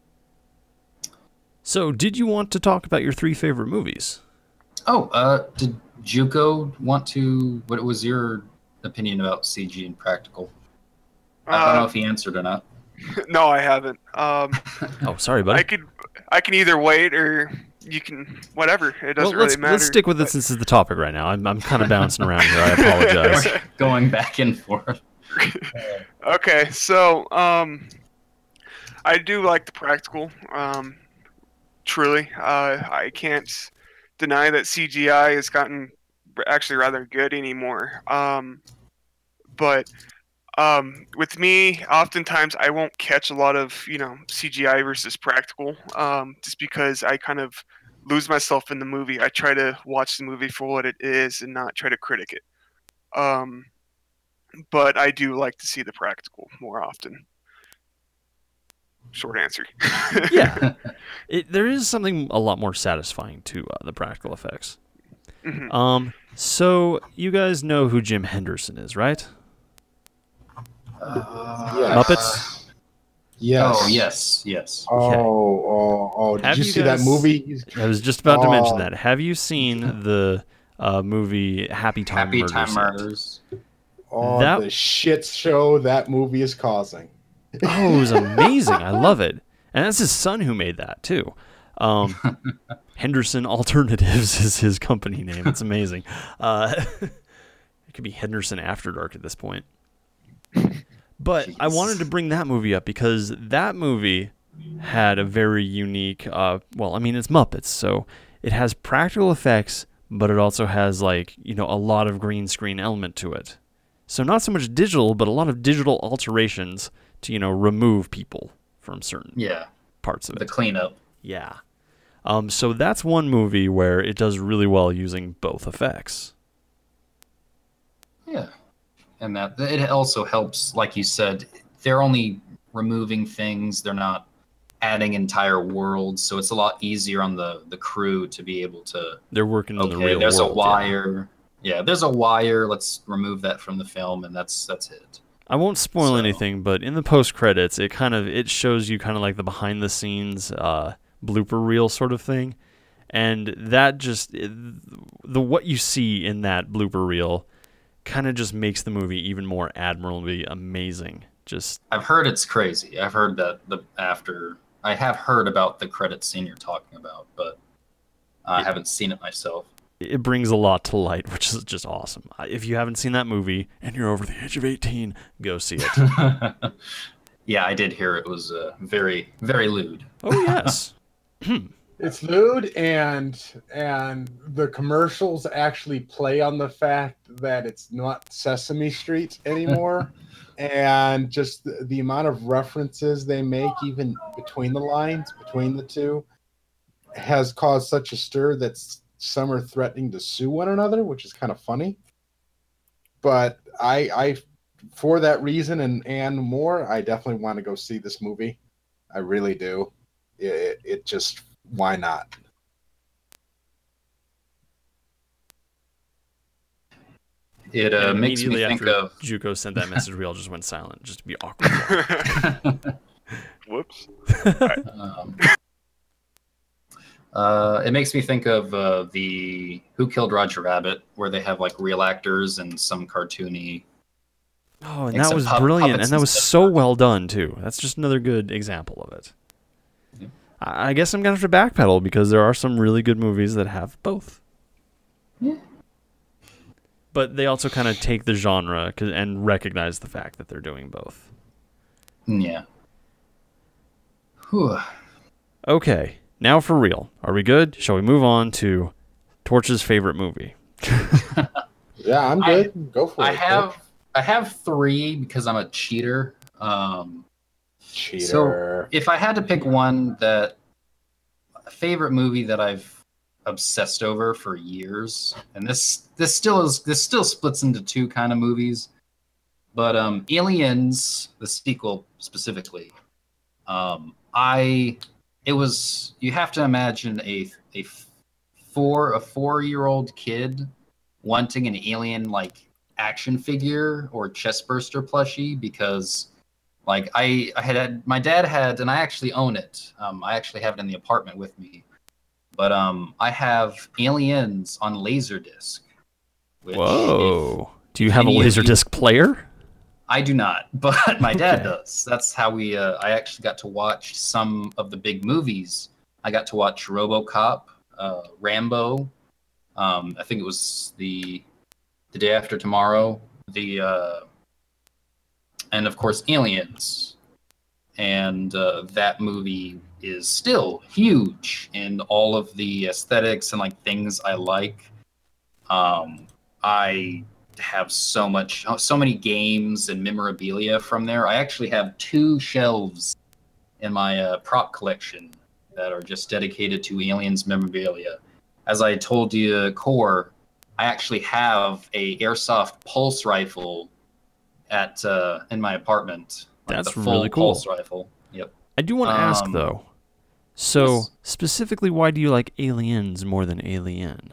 So, did you want to talk about your three favorite movies? Oh, uh, did Juco want to? What was your opinion about C G and practical? I don't Uh, know if he answered or not. No, I haven't. Um, Oh, sorry, buddy. I could, I can either wait or you can whatever. It well, doesn't let's, really matter. let's stick with it since it's the topic right now. I'm, I'm kind of bouncing around here. I apologize. Going back and forth. Okay, so um, I do like the practical. Um, truly, uh, I can't deny that C G I has gotten actually rather good anymore. Um, but um, with me, oftentimes I won't catch a lot of you know C G I versus practical, um, just because I kind of lose myself in the movie. I try to watch the movie for what it is and not try to critic it. Um, but I do like to see the practical more often. Short answer. Yeah. It, there is something a lot more satisfying to uh, the practical effects. Mhm. Um, so, you guys know who Jim Henderson is, right? Uh, Yes. Muppets? Yes. Oh yes, yes. Oh, Okay. oh, oh! Did Have you you see guys- that movie? I was just about to mention Oh. that. Have you seen the uh, movie Happy Time Happy Murders? Time yet? Murders. Oh, That- the shit show that movie is causing. Oh, it was amazing. I love it. And that's his son who made that, too. Um, Henderson Alternatives is his company name. It's amazing. Uh, it could be Henderson After Dark at this point. But I Jeez. wanted to bring that movie up because that movie had a very unique, uh, well, I mean, it's Muppets, so it has practical effects, but it also has, like, you know, a lot of green screen element to it. So not so much digital, but a lot of digital alterations to, you know, remove people from certain Yeah, parts of the it. cleanup. Yeah. Um, so that's one movie where it does really well using both effects. Yeah, and that it also helps, like you said, they're only removing things. They're not adding entire worlds, so it's a lot easier on the the crew to be able to. They're working in the Okay, real there's world. a yeah. wire. Yeah, there's a wire. Let's remove that from the film, and that's that's it. I won't spoil So- anything, but in the post credits, it kind of it shows you kind of like the behind the scenes uh, blooper reel sort of thing, and that just it, the what you see in that blooper reel kind of just makes the movie even more admirably amazing. Just I've heard it's crazy. I've heard that the after I have heard about the credit scene you're talking about, but I haven't seen it myself. it brings a lot to light, which is just awesome. I- If you haven't seen that movie and you're over the age of eighteen, go see it. Yeah, I did hear it was uh, very very lewd. Oh yes. It's lewd, and and the commercials actually play on the fact that it's not Sesame Street anymore, and just the, the amount of references they make, even between the lines, between the two, has caused such a stir that s- some are threatening to sue one another, which is kind of funny. But I, I, for that reason and and more, I definitely want to go see this movie. I really do. It, it, it just. Why not? It uh, And makes me immediately think after of. Juco sent that message, we all just went silent, just to be awkward. Whoops. um, uh, it makes me think of uh, the Who Killed Roger Rabbit, where they have like real actors and some cartoony. Oh, and Except that was pup- brilliant, puppets and that was instead of so well done too. That's just another good example of it. Yeah. I I guess I'm gonna have to backpedal because there are some really good movies that have both. Yeah. But they also kind of take the genre 'cause- and recognize the fact that they're doing both. Yeah. Whew. Okay, now for real. Are we good? Shall we move on to Torch's favorite movie? Yeah, I'm I- good. Go for I it. have I have three because I'm a cheater. Um, cheater. So if I had to pick one that a favorite movie that I've obsessed over for years, and this this still is this still splits into two kind of movies, but um, Aliens, the sequel specifically, um, I it was you have to imagine a a four a four year old kid wanting an alien like action figure or chestburster plushie because like I, I had, had my dad had, and I actually own it. Um, I actually have it in the apartment with me. But um, I have Aliens on Laserdisc. Which Whoa! Do you have a Laserdisc you, player? I do not, but my dad okay. does. That's how we. Uh, I actually got to watch some of the big movies. I got to watch RoboCop, uh, Rambo. Um, I think it was the the day after tomorrow. The uh, and of course Aliens, and uh, that movie is still huge in all of the aesthetics and like things I like. Um, I have so much, so many games and memorabilia from there. I actually have two shelves in my uh, prop collection that are just dedicated to Aliens memorabilia. As I told you, Core, I actually have a airsoft pulse rifle at uh, in my apartment. Like That's the full really cool. Pulse rifle. Yep. I do want to um, ask though. So yes. specifically, why do you like Aliens more than Alien?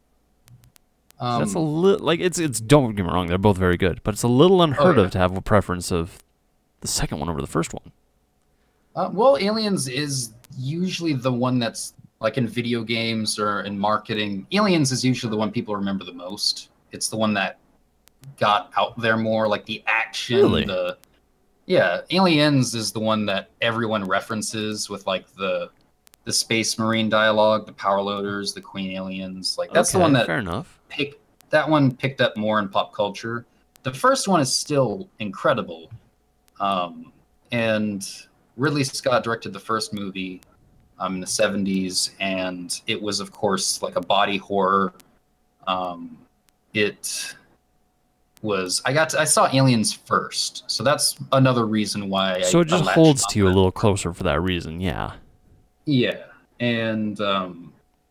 Um, That's a little like it's it's. Don't get me wrong; they're both very good, but it's a little unheard oh, yeah. of to have a preference of the second one over the first one. Uh, well, Aliens is usually the one that's like in video games or in marketing. Aliens is usually the one people remember the most. It's the one that got out there more, like the action. Really? The yeah, Aliens is the one that everyone references with like the the Space Marine dialogue, the power loaders, the Queen Aliens. Like that's okay, the one that fair enough. Pick, that one picked up more in pop culture. The first one is still incredible. Um, and Ridley Scott directed the first movie um, in the seventies, and it was, of course, like a body horror. Um, it was. I got. To, I saw Aliens first, so that's another reason why. So I, it just I holds to you a that. little closer for that reason, yeah. Yeah, and um,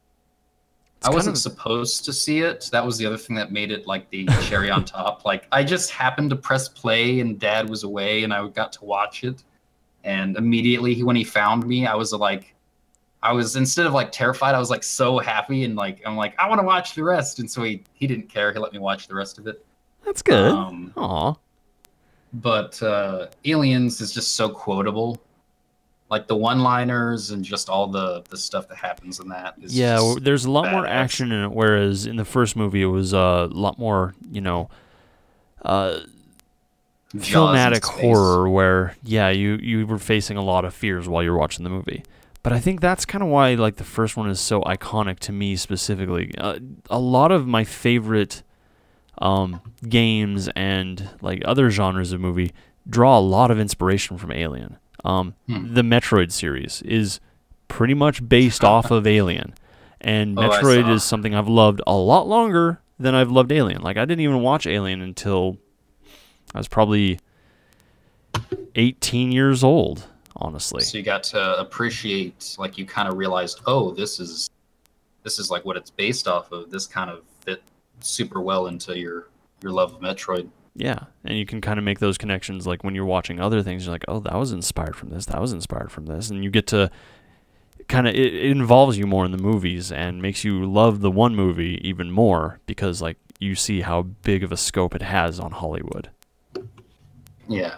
I wasn't of... supposed to see it. That was the other thing that made it like the cherry on top. Like I just happened to press play, and Dad was away, and I got to watch it. And immediately, when he found me, I was like, I was instead of like terrified, I was like so happy, and like I'm like I want to watch the rest. And so he he didn't care. He let me watch the rest of it. That's good. Um, Aw. But uh, Aliens is just so quotable. Like the one-liners and just all the, the stuff that happens in that. Is yeah, just there's a lot badass. more action in it, whereas in the first movie it was uh, a lot more, you know, uh, filmatic horror where, yeah, you, you were facing a lot of fears while you were watching the movie. But I think that's kind of why like the first one is so iconic to me specifically. Uh, a lot of my favorite um, games and like other genres of movie draw a lot of inspiration from Alien. Um, hmm. The Metroid series is pretty much based off of Alien, and oh, Metroid is something I've loved a lot longer than I've loved Alien. Like I didn't even watch Alien until I was probably eighteen years old, honestly. So you got to appreciate, like you kind of realized, oh, this is this is like what it's based off of. This kind of fit super well into your your love of Metroid. Yeah, and you can kind of make those connections like when you're watching other things, you're like, oh, that was inspired from this, that was inspired from this, and you get to kind of, it, it involves you more in the movies and makes you love the one movie even more because like you see how big of a scope it has on Hollywood. Yeah.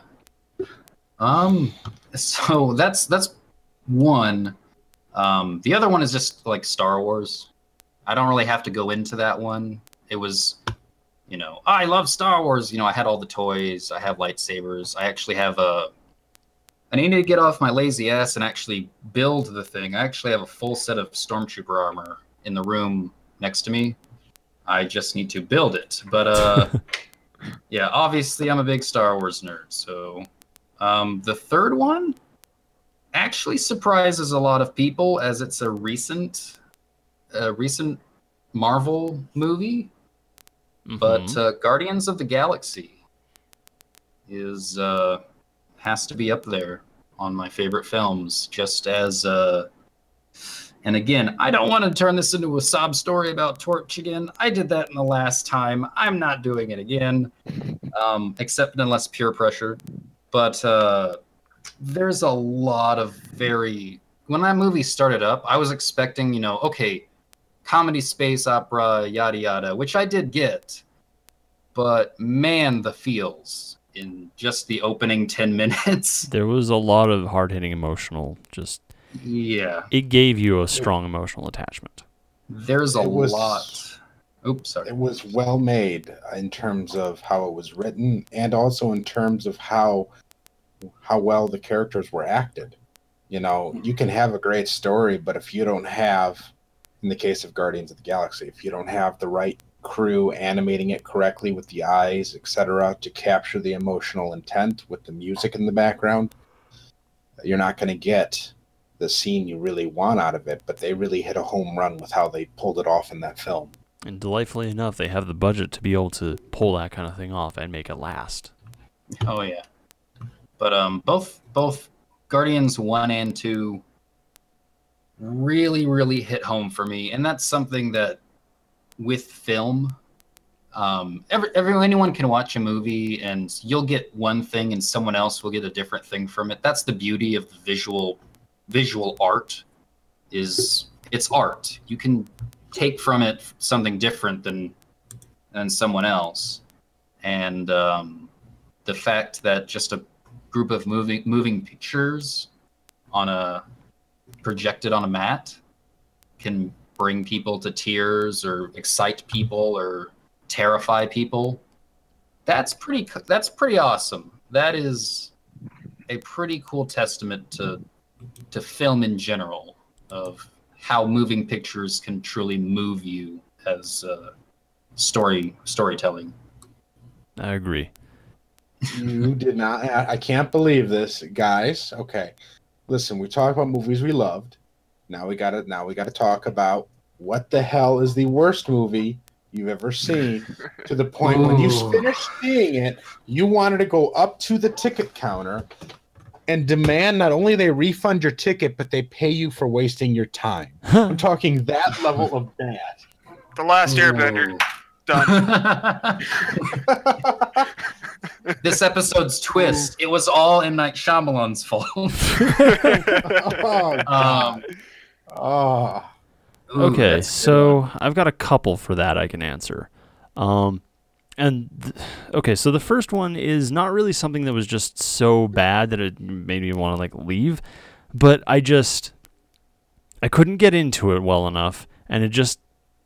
Um, so that's, that's one. Um, the other one is just like Star Wars. I don't really have to go into that one. It was... You know, I love Star Wars. You know, I had all the toys. I have lightsabers. I actually have a... I need to get off my lazy ass and actually build the thing. I actually have a full set of Stormtrooper armor in the room next to me. I just need to build it. But, uh, yeah, obviously I'm a big Star Wars nerd. So um, the third one actually surprises a lot of people as it's a recent, a recent Marvel movie. Mm-hmm. But uh, Guardians of the Galaxy is uh, has to be up there on my favorite films. Just as, uh, and again, I don't want to turn this into a sob story about Torch again. I did that in the last time. I'm not doing it again, um, except unless peer pressure. But uh, there's a lot of very. When that movie started up, I was expecting, you know, okay. Comedy, space opera, yada yada, which I did get. but man, the feels in just the opening ten minutes. There was a lot of hard-hitting emotional, just... Yeah. It gave you a strong emotional attachment. There's a It was- lot. Oops, sorry. It was well made in terms of how it was written, and also in terms of how how well the characters were acted. You know, you can have a great story, but if you don't have, in the case of Guardians of the Galaxy, if you don't have the right crew animating it correctly with the eyes, et cetera, to capture the emotional intent with the music in the background, you're not going to get the scene you really want out of it. But they really hit a home run with how they pulled it off in that film. And delightfully enough, they have the budget to be able to pull that kind of thing off and make it last. Oh yeah. But um, both both Guardians one and two really really hit home for me, and that's something that with film, um, every, every anyone can watch a movie and you'll get one thing and someone else will get a different thing from it. That's the beauty of the visual visual art. Is it's art. You can take from it something different than than someone else, and um, the fact that just a group of moving moving pictures on a projected on a mat can bring people to tears or excite people or terrify people. That's pretty that's pretty awesome. That is a pretty cool testament to to film in general, of how moving pictures can truly move you as uh, story storytelling. I agree. You did not. I can't believe this, guys. Okay, listen. We talked about movies we loved. Now we got to. Now we got to talk about what the hell is the worst movie you've ever seen. To the point when you Ooh. finished seeing it, you wanted to go up to the ticket counter and demand not only they refund your ticket, but they pay you for wasting your time. I'm talking that level of bad. The Last Airbender. Done. This episode's twist. It was all M. Night Shyamalan's fault. Oh, um, oh. ooh, Okay, that's a good so one. I've got a couple for that I can answer. Um, and th- okay, so the first one is not really something that was just so bad that it made me want to like leave, but I just I couldn't get into it well enough, and it just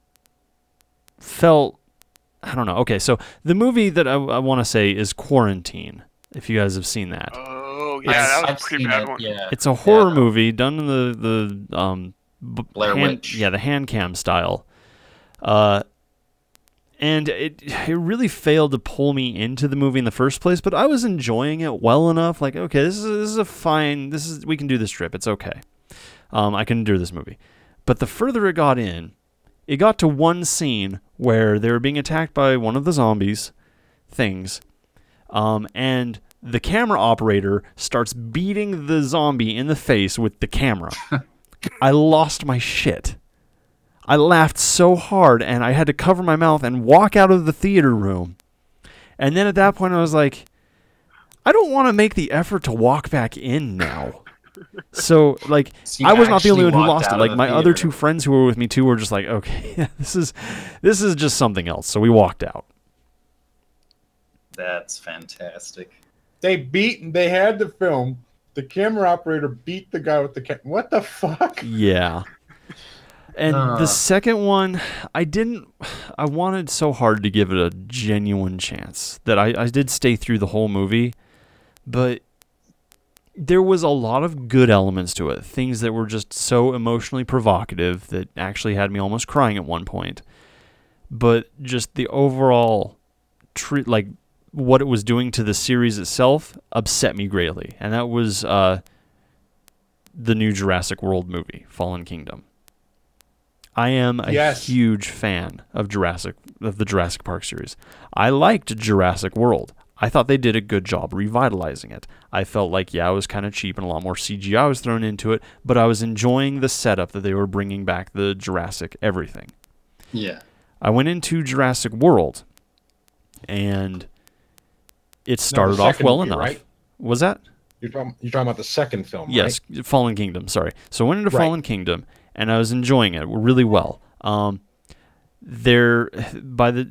felt I don't know. Okay, so the movie that I, I want to say is Quarantine. If you guys have seen that, Oh yeah, I've- that was I've a pretty seen bad it, one. Yeah. it's a horror Yeah. movie done in the the um b- Blair hand, Witch. yeah, the hand cam style. Uh, and it it really failed to pull me into the movie in the first place. But I was enjoying it well enough. Like, okay, this is this is a fine. This is we can do this trip. It's okay. Um, I can do this movie. But the further it got in, it got to one scene where they were being attacked by one of the zombies things, um, and the camera operator starts beating the zombie in the face with the camera. I lost my shit. I laughed so hard, and I had to cover my mouth and walk out of the theater room. And then at that point, I was like, I don't want to make the effort to walk back in now. So, like, So you I was not the only actually one who walked lost it. out of Like, the my other theater. two friends who were with me, too, were just like, okay, this is this is just something else. So we walked out. That's fantastic. They beat. They had the film. The camera operator beat the guy with the camera. What the fuck? Yeah. And Uh. the second one, I didn't, I wanted so hard to give it a genuine chance that I, I did stay through the whole movie, but there was a lot of good elements to it. Things that were just so emotionally provocative that actually had me almost crying at one point. But just the overall, treat like what it was doing to the series itself upset me greatly. And that was uh, the new Jurassic World movie, Fallen Kingdom. I am a Yes. huge fan of Jurassic of the Jurassic Park series. I liked Jurassic World. I thought they did a good job revitalizing it. I felt like, yeah, it was kind of cheap and a lot more C G I was thrown into it, but I was enjoying the setup that they were bringing back the Jurassic everything. Yeah. I went into Jurassic World, and it started the off second well movie, enough. right? Was that? You're talking, you're talking about the second film, Yes, right? Fallen Kingdom, sorry. So I went into Right. Fallen Kingdom, and I was enjoying it really well. Um, there, by the,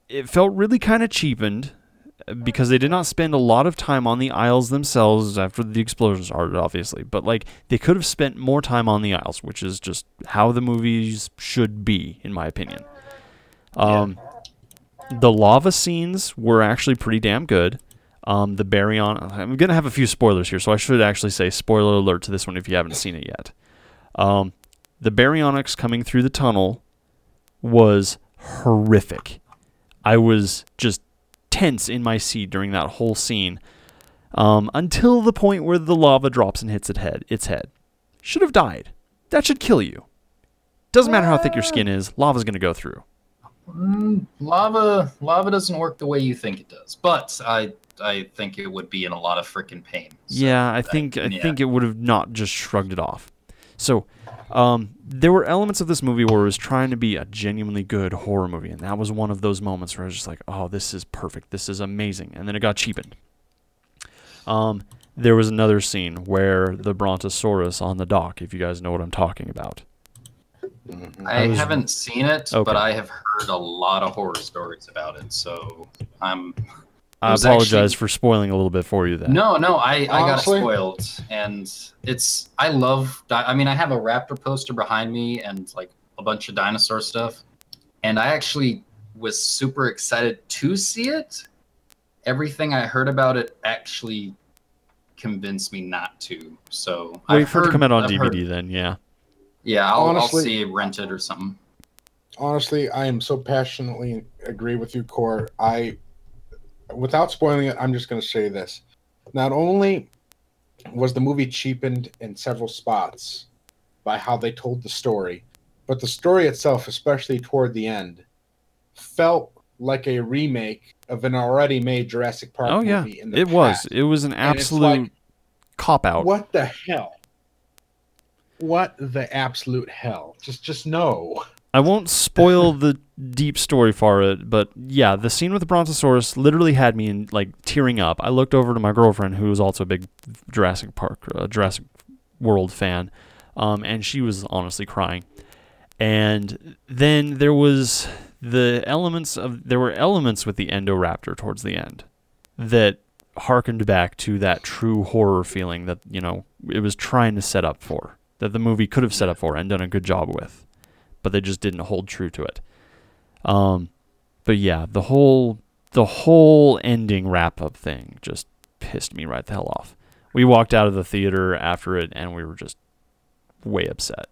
it felt really kind of cheapened because they did not spend a lot of time on the aisles themselves after the explosion started, obviously. But like they could have spent more time on the aisles, which is just how the movies should be, in my opinion. Um, yeah. The lava scenes were actually pretty damn good. Um, the baryon, I'm going to have a few spoilers here, so I should actually say spoiler alert to this one if you haven't seen it yet. Um, the baryonyx coming through the tunnel was horrific. I was just tense in my seat during that whole scene um, until the point where the lava drops and hits its head. Its head. Should have died. That should kill you. Doesn't matter how thick your skin is, lava's going to go through. Mm, lava lava doesn't work the way you think it does, but I I think it would be in a lot of freaking pain. So yeah, I think I, I yeah. think it would have not just shrugged it off. So um, there were elements of this movie where it was trying to be a genuinely good horror movie, and that was one of those moments where I was just like, oh, this is perfect, this is amazing, and then it got cheapened. Um, there was another scene where the Brontosaurus on the dock, if you guys know what I'm talking about. I was, haven't seen it, okay. but I have heard a lot of horror stories about it, so I'm... I apologize actually, for spoiling a little bit for you then. No, no, I, I got it spoiled, and it's... I love... I mean, I have a raptor poster behind me and, like, a bunch of dinosaur stuff, and I actually was super excited to see it. Everything I heard about it actually convinced me not to, so... Wait I've for heard, it to come out on I've D V D heard, then, yeah. Yeah, I'll, honestly, I'll see it rented or something. Honestly, I am so passionately agree with you, Core. I, without spoiling it, I'm just going to say this. Not only was the movie cheapened in several spots by how they told the story, but the story itself, especially toward the end, felt like a remake of an already made Jurassic Park oh, movie yeah. in the it past. was. It was an absolute like, cop-out. What the hell? What the absolute hell? Just just no. I won't spoil the deep story for it, but yeah, the scene with the Brontosaurus literally had me in like tearing up. I looked over to my girlfriend, who was also a big Jurassic Park, uh, Jurassic World fan, um, and she was honestly crying. And then there was the elements of there were elements with the Endoraptor towards the end that harkened back to that true horror feeling that, you know, it was trying to set up for. That the movie could have set up for and done a good job with, but they just didn't hold true to it. Um, but yeah, the whole the whole ending wrap up thing just pissed me right the hell off. We walked out of the theater after it, and we were just way upset.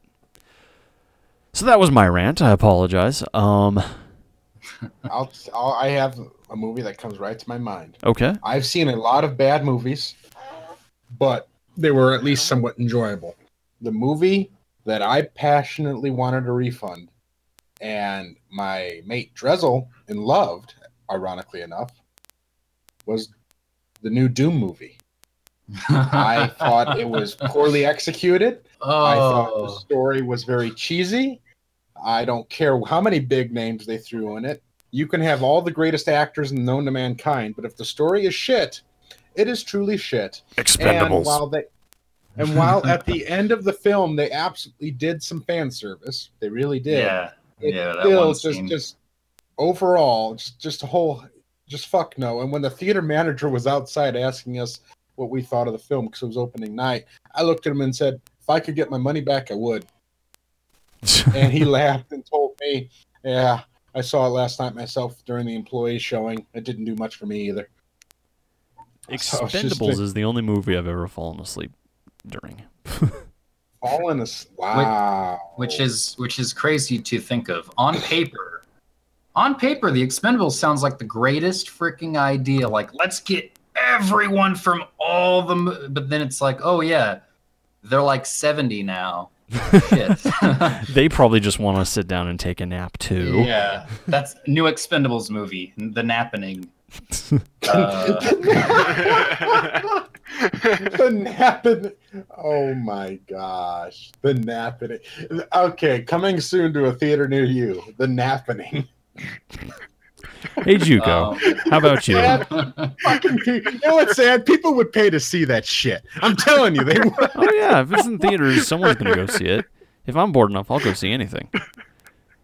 So that was my rant. I apologize. Um, I'll, I'll I have a movie that comes right to my mind. Okay. I've seen a lot of bad movies, but they were at least somewhat enjoyable. The movie that I passionately wanted a refund, and my mate Drezel and loved, ironically enough, was the new Doom movie. I thought it was poorly executed. Oh. I thought the story was very cheesy. I don't care how many big names they threw in it. You can have all the greatest actors known to mankind, but if the story is shit, it is truly shit. Expendables. And while they And while at the end of the film they absolutely did some fan service, they really did. Yeah, it yeah. That still one just, scene. just overall, just just a whole, just fuck no. And when the theater manager was outside asking us what we thought of the film because it was opening night, I looked at him and said, "If I could get my money back, I would." And he laughed and told me, "Yeah, I saw it last night myself during the employee showing. It didn't do much for me either." Expendables so is the only movie I've ever fallen asleep during. Fallen asleep. Wow. Which, which is which is crazy to think of. On paper, on paper, the Expendables sounds like the greatest freaking idea. Like, let's get everyone from all the. Mo-. But then it's like, oh yeah, they're like seventy now. Shit. They probably just want to sit down and take a nap too. Yeah, that's new Expendables movie, The Nappening. uh, The napping. Oh my gosh. The napping. Okay, coming soon to a theater near you. The napping. Hey, Juco. Um, how about you? Fucking people. You know what's sad? People would pay to see that shit. I'm telling you, they would. Oh yeah, if it's in theaters, someone's gonna go see it. If I'm bored enough, I'll go see anything.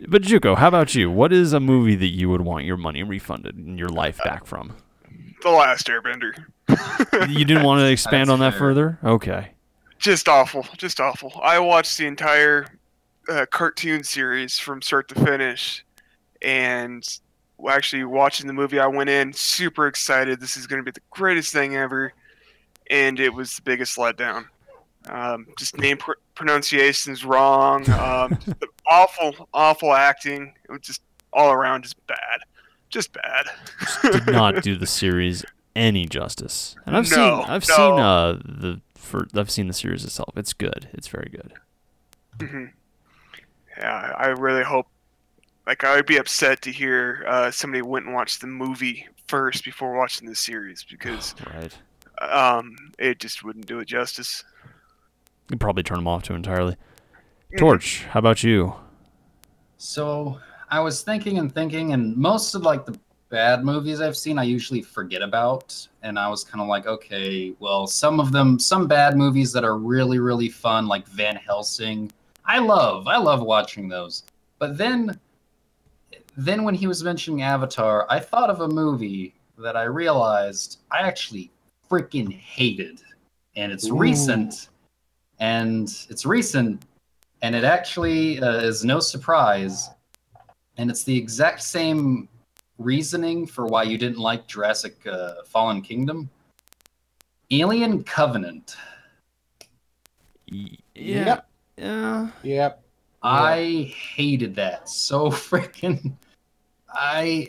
But Juko, how about you? What is a movie that you would want your money refunded and your life back from? The Last Airbender. You didn't want to expand That's on that fair. further? Okay. Just awful. Just awful. I watched the entire uh, cartoon series from start to finish, and actually watching the movie, I went in super excited. This is going to be the greatest thing ever, and it was the biggest letdown. Um, just name pr- pronunciations wrong. Um, just awful, awful acting. It was just all around just bad. Just bad. Did not do the series any justice. And I've No, seen I've no. seen uh the for I've seen the series itself. It's good. It's very good. hmm Yeah, I really hope. Like, I would be upset to hear uh, somebody went and watched the movie first before watching the series because Right. um, it just wouldn't do it justice. You'd probably turn them off to entirely. Mhm. Torch, how about you? So I was thinking and thinking, and most of like the bad movies I've seen, I usually forget about. And I was kind of like, okay, well, some of them, some bad movies that are really, really fun, like Van Helsing, I love, I love watching those. But then, then when he was mentioning Avatar, I thought of a movie that I realized I actually freaking hated, and it's Ooh. recent, and it's recent, and it actually uh, is no surprise. And it's the exact same reasoning for why you didn't like Jurassic uh, Fallen Kingdom. Alien Covenant. Y- Yep. Yeah. Yep. I hated that so freaking. I.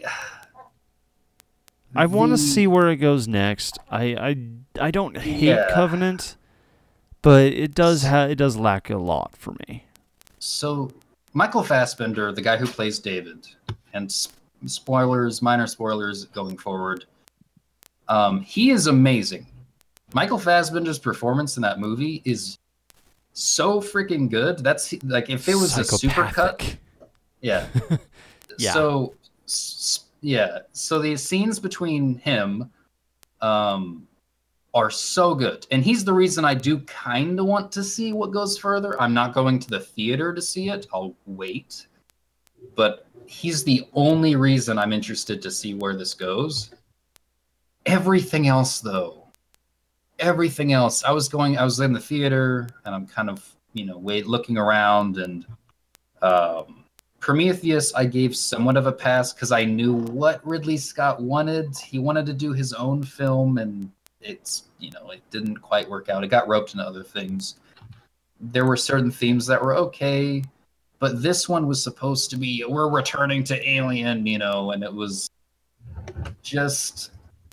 I want to The- see where it goes next. I I, I don't hate Yeah. Covenant, but it does ha- it does lack a lot for me. So, Michael Fassbender, the guy who plays David, and s- spoilers, minor spoilers going forward, um, he is amazing. Michael Fassbender's performance in that movie is so freaking good. That's like if it was a supercut. Psychopathic. Yeah. Yeah. So, s- yeah. So the scenes between him um, are so good. And he's the reason I do kind of want to see what goes further. I'm not going to the theater to see it. I'll wait. But he's the only reason I'm interested to see where this goes. Everything else, though, everything else, I was going, I was in the theater and I'm kind of, you know, wait, looking around, and um, Prometheus, I gave somewhat of a pass because I knew what Ridley Scott wanted. He wanted to do his own film, and it's, you know, it didn't quite work out. It got roped into other things. There were certain themes that were okay, but this one was supposed to be, we're returning to Alien, you know, and it was just,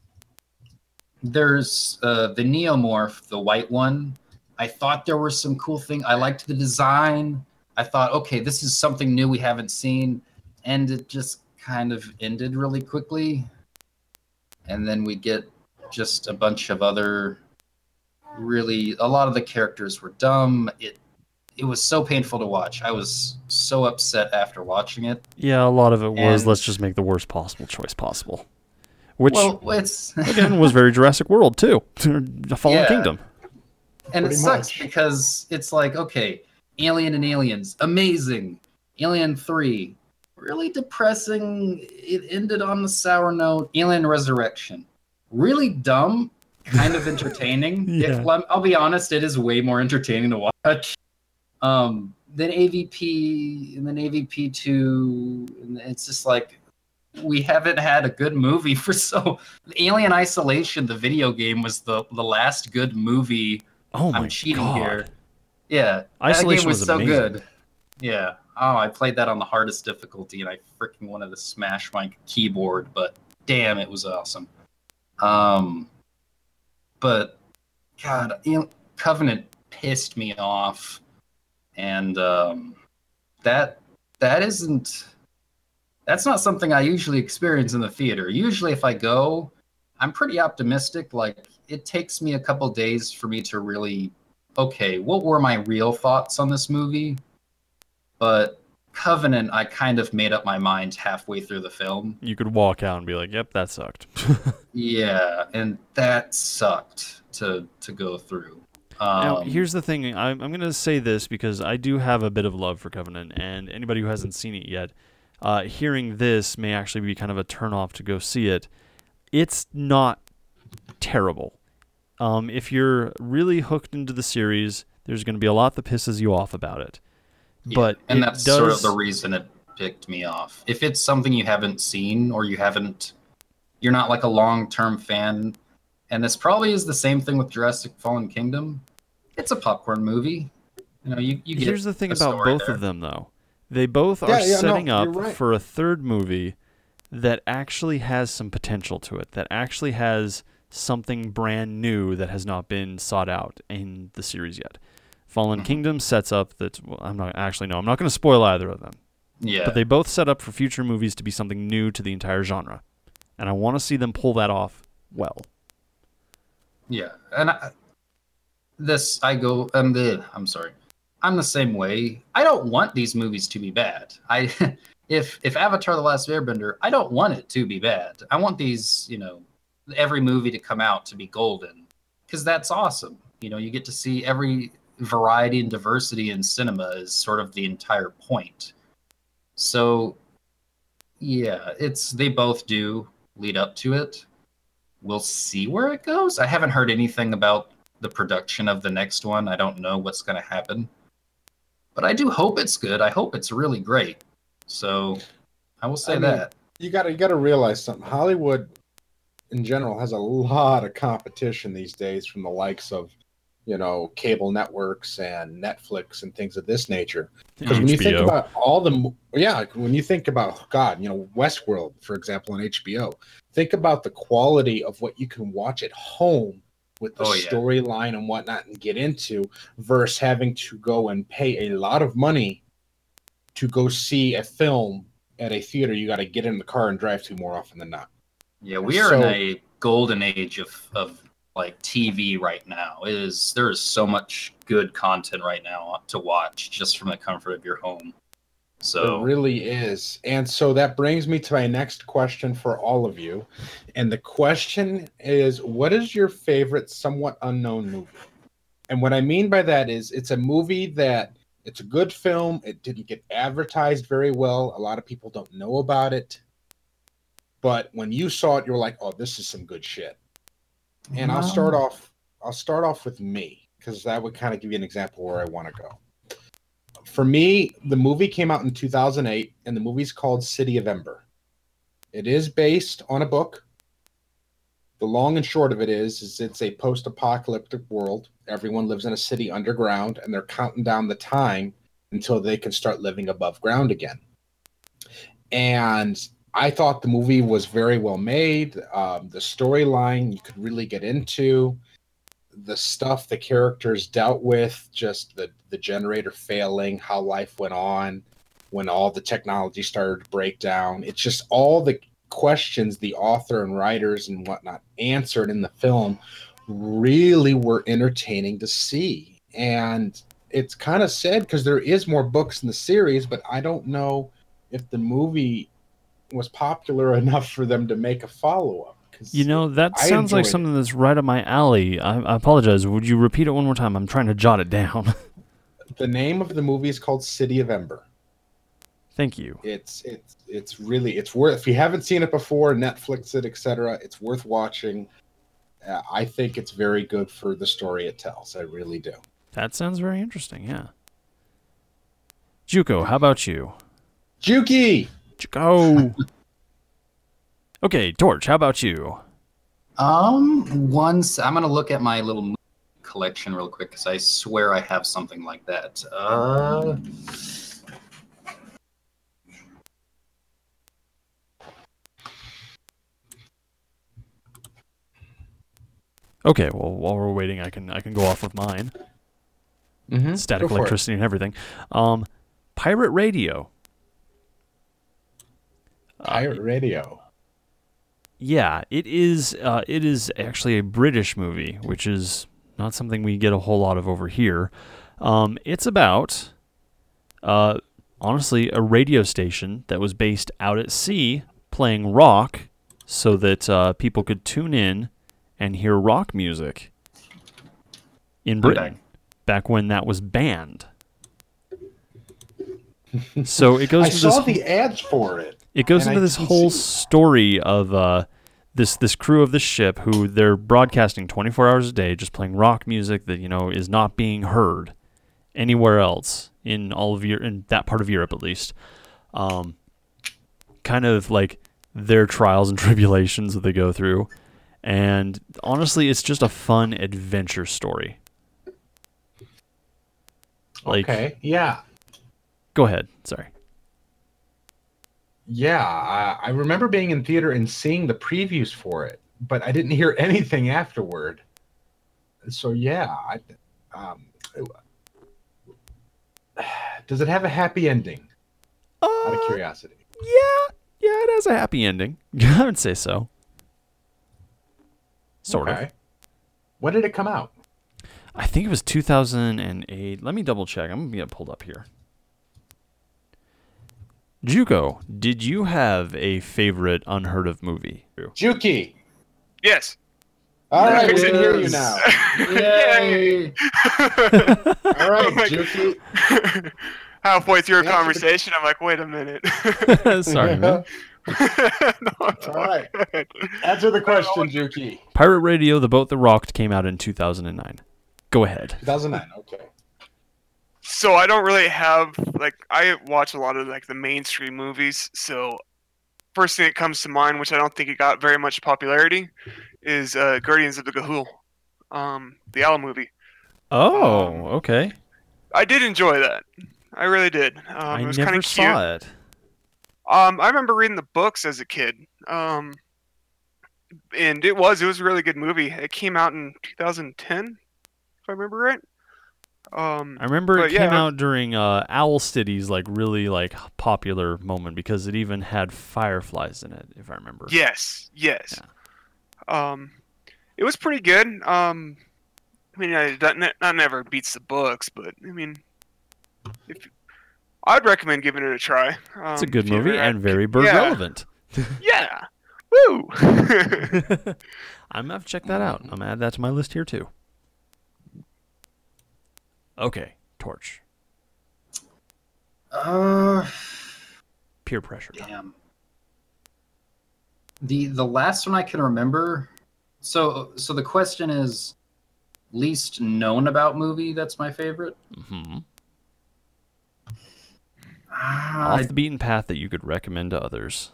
there's uh, the Neomorph, the white one. I thought there were some cool things. I liked the design. I thought, okay, this is something new we haven't seen, and it just kind of ended really quickly. And then we get just a bunch of other really, a lot of the characters were dumb. It it was so painful to watch. I was so upset after watching it. Yeah, a lot of it was And- let's just make the worst possible choice possible. Which well, it's again was very Jurassic World too. The Fallen Yeah. Kingdom. and it Pretty sucks much. because it's like, okay, Alien and Aliens, amazing. Alien three, really depressing. It ended on the sour note. Alien Resurrection, really dumb, kind of entertaining. Yeah. If- well, I'll be honest, it is way more entertaining to watch. Um, then A V P, and then A V P two, and it's just like, we haven't had a good movie for so. Alien Isolation, the video game, was the the last good movie. Oh my I'm cheating god. here. Yeah, Isolation that game was, was so amazing. good. Yeah. Oh, I played that on the hardest difficulty, and I freaking wanted to smash my keyboard, but damn, it was awesome. Um, but God, you know, Covenant pissed me off, and um, that that isn't. That's not something I usually experience in the theater. Usually, if I go, I'm pretty optimistic. Like, it takes me a couple days for me to really, okay, what were my real thoughts on this movie? But Covenant, I kind of made up my mind halfway through the film. You could walk out and be like, "Yep, that sucked." Yeah, and that sucked to to go through. Um, Now, here's the thing. I'm, I'm going to say this because I do have a bit of love for Covenant, and anybody who hasn't seen it yet, uh, hearing this may actually be kind of a turnoff to go see it. It's not terrible. Um, if you're really hooked into the series, there's going to be a lot that pisses you off about it. yeah, But and it that's does, sort of the reason it picked me off. If it's something you haven't seen or you haven't, you're not like a long-term fan, and this probably is the same thing with Jurassic Fallen Kingdom. It's a popcorn movie. You know, you, you get Here's the thing a about story both there. of them, though. They both are Yeah, yeah, no, setting you're up right. for a third movie that actually has some potential to it, that actually has something brand new that has not been sought out in the series yet. Fallen Mhm. Kingdom sets up that, well, I'm not, actually, no, I'm not going to spoil either of them. Yeah. But they both set up for future movies to be something new to the entire genre. And I want to see them pull that off well. Yeah, and I, this I go. Um, the, I'm sorry. I'm the same way. I don't want these movies to be bad. I, if if Avatar: The Last Airbender, I don't want it to be bad. I want these, you know, every movie to come out to be golden, because that's awesome. You know, you get to see every variety and diversity in cinema is sort of the entire point. So, yeah, it's they both do lead up to it. We'll see where it goes. I haven't heard anything about the production of the next one. I don't know what's going to happen. But I do hope it's good. I hope it's really great. So I will say I mean, that. You got to you got to realize something. Hollywood, in general, has a lot of competition these days from the likes of, you know, cable networks and Netflix and things of this nature. Because when you think H B O. about all the, mo- yeah, when you think about, God, you know, Westworld, for example, on H B O, think about the quality of what you can watch at home with the Oh, yeah. storyline and whatnot and get into versus having to go and pay a lot of money to go see a film at a theater you got to get in the car and drive to more often than not. Yeah, we are in So- a golden age of, of like T V right now. It is there is so much good content right now to watch just from the comfort of your home. So It really is. And so that brings me to my next question for all of you. And the question is, what is your favorite somewhat unknown movie? And what I mean by that is it's a movie that it's a good film. It didn't get advertised very well. A lot of people don't know about it. But when you saw it, you were like, oh, this is some good shit. And I'll start off I'll start off with me, because that would kind of give you an example where I want to go. For me, the movie came out in two thousand eight, and the movie's called City of Ember. It is based on a book. The long and short of it is, is it's a post-apocalyptic world. Everyone lives in a city underground, and they're counting down the time until they can start living above ground again. And I thought the movie was very well made. Um, the storyline you could really get into. The stuff the characters dealt with, just the, the generator failing, how life went on, when all the technology started to break down. It's just all the questions the author and writers and whatnot answered in the film really were entertaining to see. And it's kind of sad because there is more books in the series, but I don't know if the movie was popular enough for them to make a follow-up. You know, that I sounds like enjoyed something that's right up my alley. I, I apologize. Would you repeat it one more time? I'm trying to jot it down. The name of the movie is called City of Ember. Thank you. It's it's it's really it's worth. If you haven't seen it before, Netflix it, et cetera, it's worth watching. Uh, I think it's very good for the story it tells. I really do. That sounds very interesting, yeah. Juko, how about you? Juki. Juko! Okay, Torch, how about you? Um, once I'm gonna look at my little movie collection real quick because I swear I have something like that. Uh, Okay, well, while we're waiting, I can I can go off with mine. Mm-hmm. Static electricity and everything. Um, Pirate Radio. Pirate Radio. Yeah, it is. Uh, it is actually a British movie, which is not something we get a whole lot of over here. Um, it's about, uh, honestly, a radio station that was based out at sea, playing rock, so that uh, people could tune in and hear rock music in Britain, back. back when that was banned. So it goes. I to saw this, the ads for it. It goes into I this whole story of uh, this this crew of this ship who they're broadcasting twenty-four hours a day, just playing rock music that you know is not being heard anywhere else in all of Europe, in that part of Europe at least. Um, kind of like their trials and tribulations that they go through, and honestly, it's just a fun adventure story. Like, okay, yeah. Go ahead. Sorry. Yeah, I, I remember being in theater and seeing the previews for it, but I didn't hear anything afterward. So yeah, I, um, does it have a happy ending? Uh, Out of curiosity. Yeah, yeah, it has a happy ending. I would say so. Sort okay. of. When did it come out? I think it was two thousand eight. Let me double check. I'm going to get it pulled up here. Juco, did you have a favorite unheard of movie? Juki. Yes. All right, There we it can hear you is. now. Yay! All right, Oh my Juki. Halfway through a Yeah. conversation, I'm like, wait a minute. Sorry, man. No, it's All right. good. Answer the question, Juki. Pirate Radio, The Boat That Rocked came out in two thousand nine. Go ahead. two thousand nine, okay. So I don't really have like I watch a lot of like the mainstream movies. So first thing that comes to mind, which I don't think it got very much popularity, is uh, Guardians of the Gahul, um, the Owl movie. Oh, Um, okay. I did enjoy that. I really did. Um, I it was kind never of cute. saw it. Um, I remember reading the books as a kid. Um, and it was it was a really good movie. It came out in two thousand ten, if I remember right. Um, I remember it but came yeah, out during uh, Owl City's like really like popular moment because it even had fireflies in it, if I remember. Yes, yes. Um, it was pretty good. Um, I mean, I, that ne- not never beats the books, but I mean, if I'd recommend giving it a try. Um, It's a good if you movie ever had- and very bird yeah. relevant. Yeah. Woo. I'm gonna have to check that out. I'm gonna add that to my list here too. Okay, Torch. Uh, Peer pressure. damn. The the last one I can remember. So so the question is, least known about movie. That's my favorite. Mm-hmm. Ah, Off the beaten path that you could recommend to others.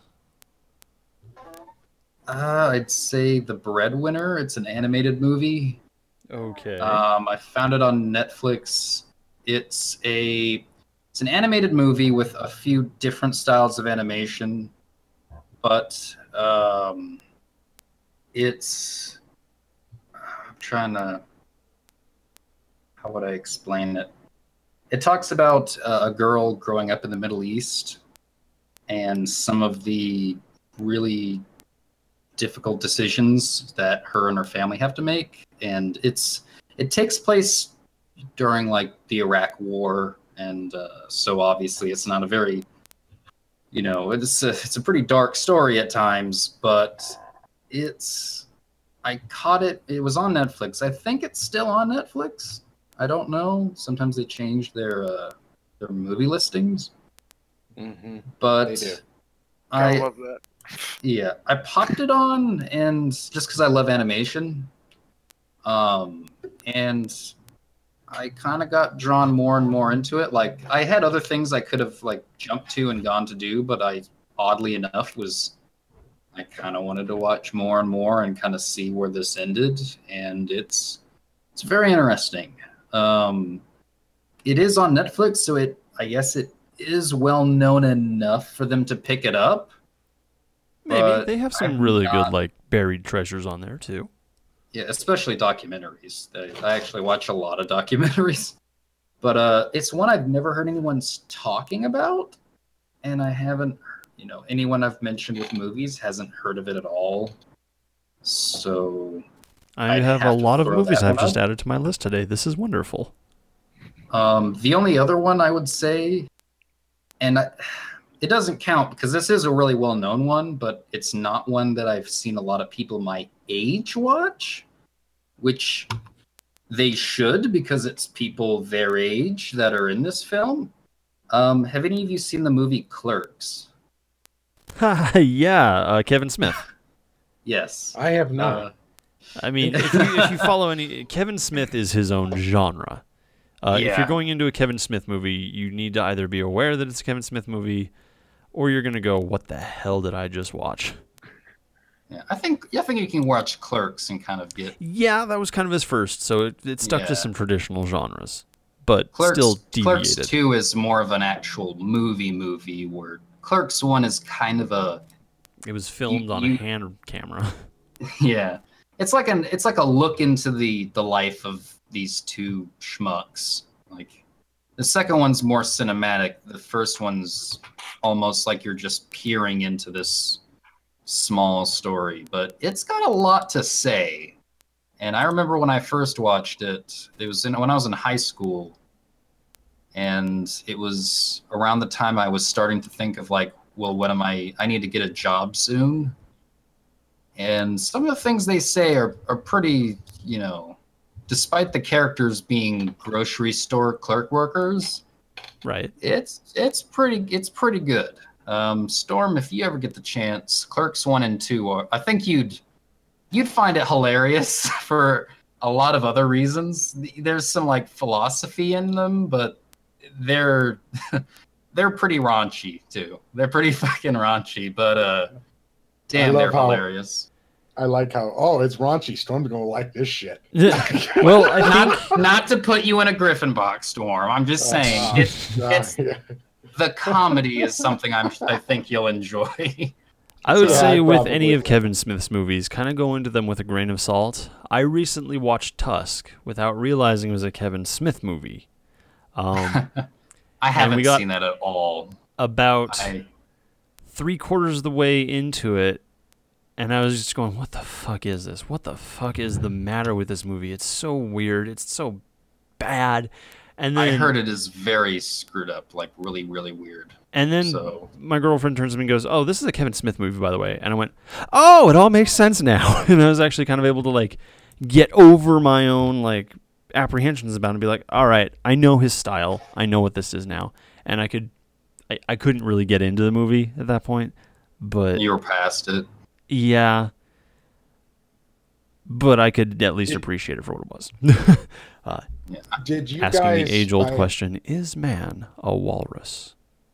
Uh, I'd say The Breadwinner. It's an animated movie. Okay. Um, I found it on Netflix. It's a it's an animated movie with a few different styles of animation, but um, it's I'm trying to how would I explain it? It talks about uh, a girl growing up in the Middle East and some of the really difficult decisions that her and her family have to make, and it's it takes place during like the Iraq War, and uh, so obviously it's not a very you know it's a, it's a pretty dark story at times, but it's I caught it it was on Netflix. I think it's still on Netflix. I don't know, sometimes they change their uh, their movie listings, Mm-hmm. but They do. I I love that. Yeah, I popped it on, and just because I love animation, um, and I kind of got drawn more and more into it. Like I had other things I could have like jumped to and gone to do, but I oddly enough was I kind of wanted to watch more and more and kind of see where this ended, and it's it's very interesting. Um, it is on Netflix, so it I guess it is well known enough for them to pick it up. Maybe but they have some I'm really not- good like buried treasures on there too. Yeah, especially documentaries. I I actually watch a lot of documentaries, but uh, it's one I've never heard anyone talking about, and I haven't, you know, anyone I've mentioned with movies hasn't heard of it at all. So, I I'd have, have a to lot of throw movies that I've one just up. added to my list today. This is wonderful. um, the only other one I would say, and I, it doesn't count because this is a really well-known one, but it's not one that I've seen a lot of people my age watch, which they should, because it's people their age that are in this film. Um, have any of you seen the movie Clerks? yeah, uh, Kevin Smith. Yes. I have not. Uh, I mean, if you, if you follow any, Kevin Smith is his own genre. Uh, Yeah. If you're going into a Kevin Smith movie, you need to either be aware that it's a Kevin Smith movie, or you're gonna go, "What the hell did I just watch?" yeah, I think I think you can watch Clerks and kind of get Yeah, that was kind of his first, so it, it stuck Yeah. to some traditional genres, but Clerks. still Clerks deviated. two is more of an actual movie movie, where Clerks one is kind of a It was filmed You- on you- a hand camera. yeah. It's like an it's like a look into the the life of these two schmucks. Like the second one's more cinematic. The first one's almost like you're just peering into this small story, but it's got a lot to say. And I remember when I first watched it, it was in when I was in high school, and it was around the time I was starting to think of like, well, what am I? I need to get a job soon. And some of the things they say are, are pretty, you know, despite the characters being grocery store clerk workers, Right. it's it's pretty it's pretty good. Um, Storm, if you ever get the chance, Clerks one and two are, I think you'd you'd find it hilarious for a lot of other reasons. There's some like philosophy in them, but they're they're pretty raunchy too. They're pretty fucking raunchy, but uh damn, love they're how- hilarious. I like how, oh, it's raunchy. Storm's going to like this shit. well, I think Not not to put you in a Griffin box, Storm. I'm just saying Uh, it's uh, it's yeah. the comedy is something I'm I think you'll enjoy. I would Yeah, say I with probably any of would. Kevin Smith's movies, kind of go into them with a grain of salt. I recently watched Tusk without realizing it was a Kevin Smith movie. Um, I haven't we got- seen that at all. about I three quarters of the way into it, and I was just going, what the fuck is this? What the fuck is the matter with this movie? It's so weird. It's so bad. And then I heard it is very screwed up, like really, really weird. And then So my girlfriend turns to me and goes, "Oh, this is a Kevin Smith movie, by the way." And I went, "Oh, it all makes sense now." And I was actually kind of able to like get over my own like apprehensions about it and be like, "All right, I know his style. I know what this is now." And I could, I, I couldn't really get into the movie at that point, but you were past it. yeah, but I could at least It- appreciate it for what it was. uh, Did you asking guys, the age-old I, question: Is man a walrus?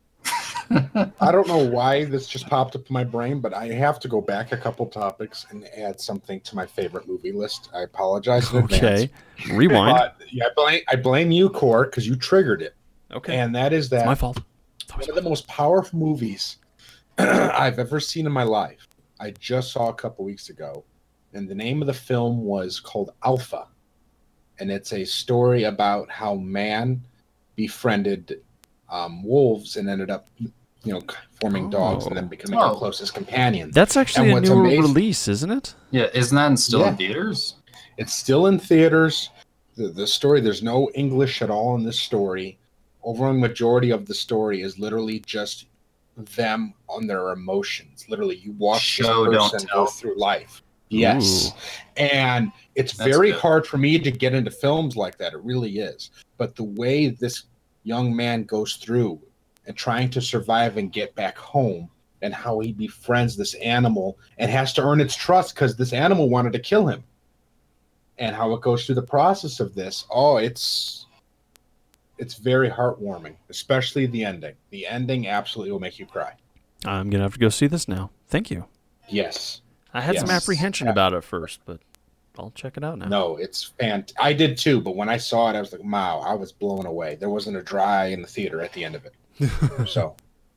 I don't know why this just popped up in my brain, but I have to go back a couple topics and add something to my favorite movie list. I apologize in Okay, advance. rewind. But yeah, I blame, I blame you, Core, because you triggered it. Okay, And that is it's that my fault. It's always one of the most powerful movies I've ever seen in my life. I just saw a couple weeks ago, and the name of the film was called Alpha, and it's a story about how man befriended um, wolves and ended up, you know, forming dogs and then becoming Oh. our closest companions. That's actually And a what's newer amazing- release, isn't it? Yeah, isn't that still in Yeah. theaters? It's still in theaters. The, the story, there's no English at all in this story. Overwhelming majority of the story is literally just them on their emotions. Literally, you watch Show, this don't person tell. go through life. Yes. And it's That's very good. hard for me to get into films like that. It really is. But the way this young man goes through and trying to survive and get back home, and how he befriends this animal and has to earn its trust because this animal wanted to kill him, and how it goes through the process of this. Oh, it's it's very heartwarming, especially the ending. The ending absolutely will make you cry. I'm gonna have to go see this now. Thank you. Yes. I had some Yes. apprehension Yeah. about it first, but I'll check it out now. No, it's fant. I did too, but when I saw it, I was like, wow, I was blown away. There wasn't a dry in the theater at the end of it. So,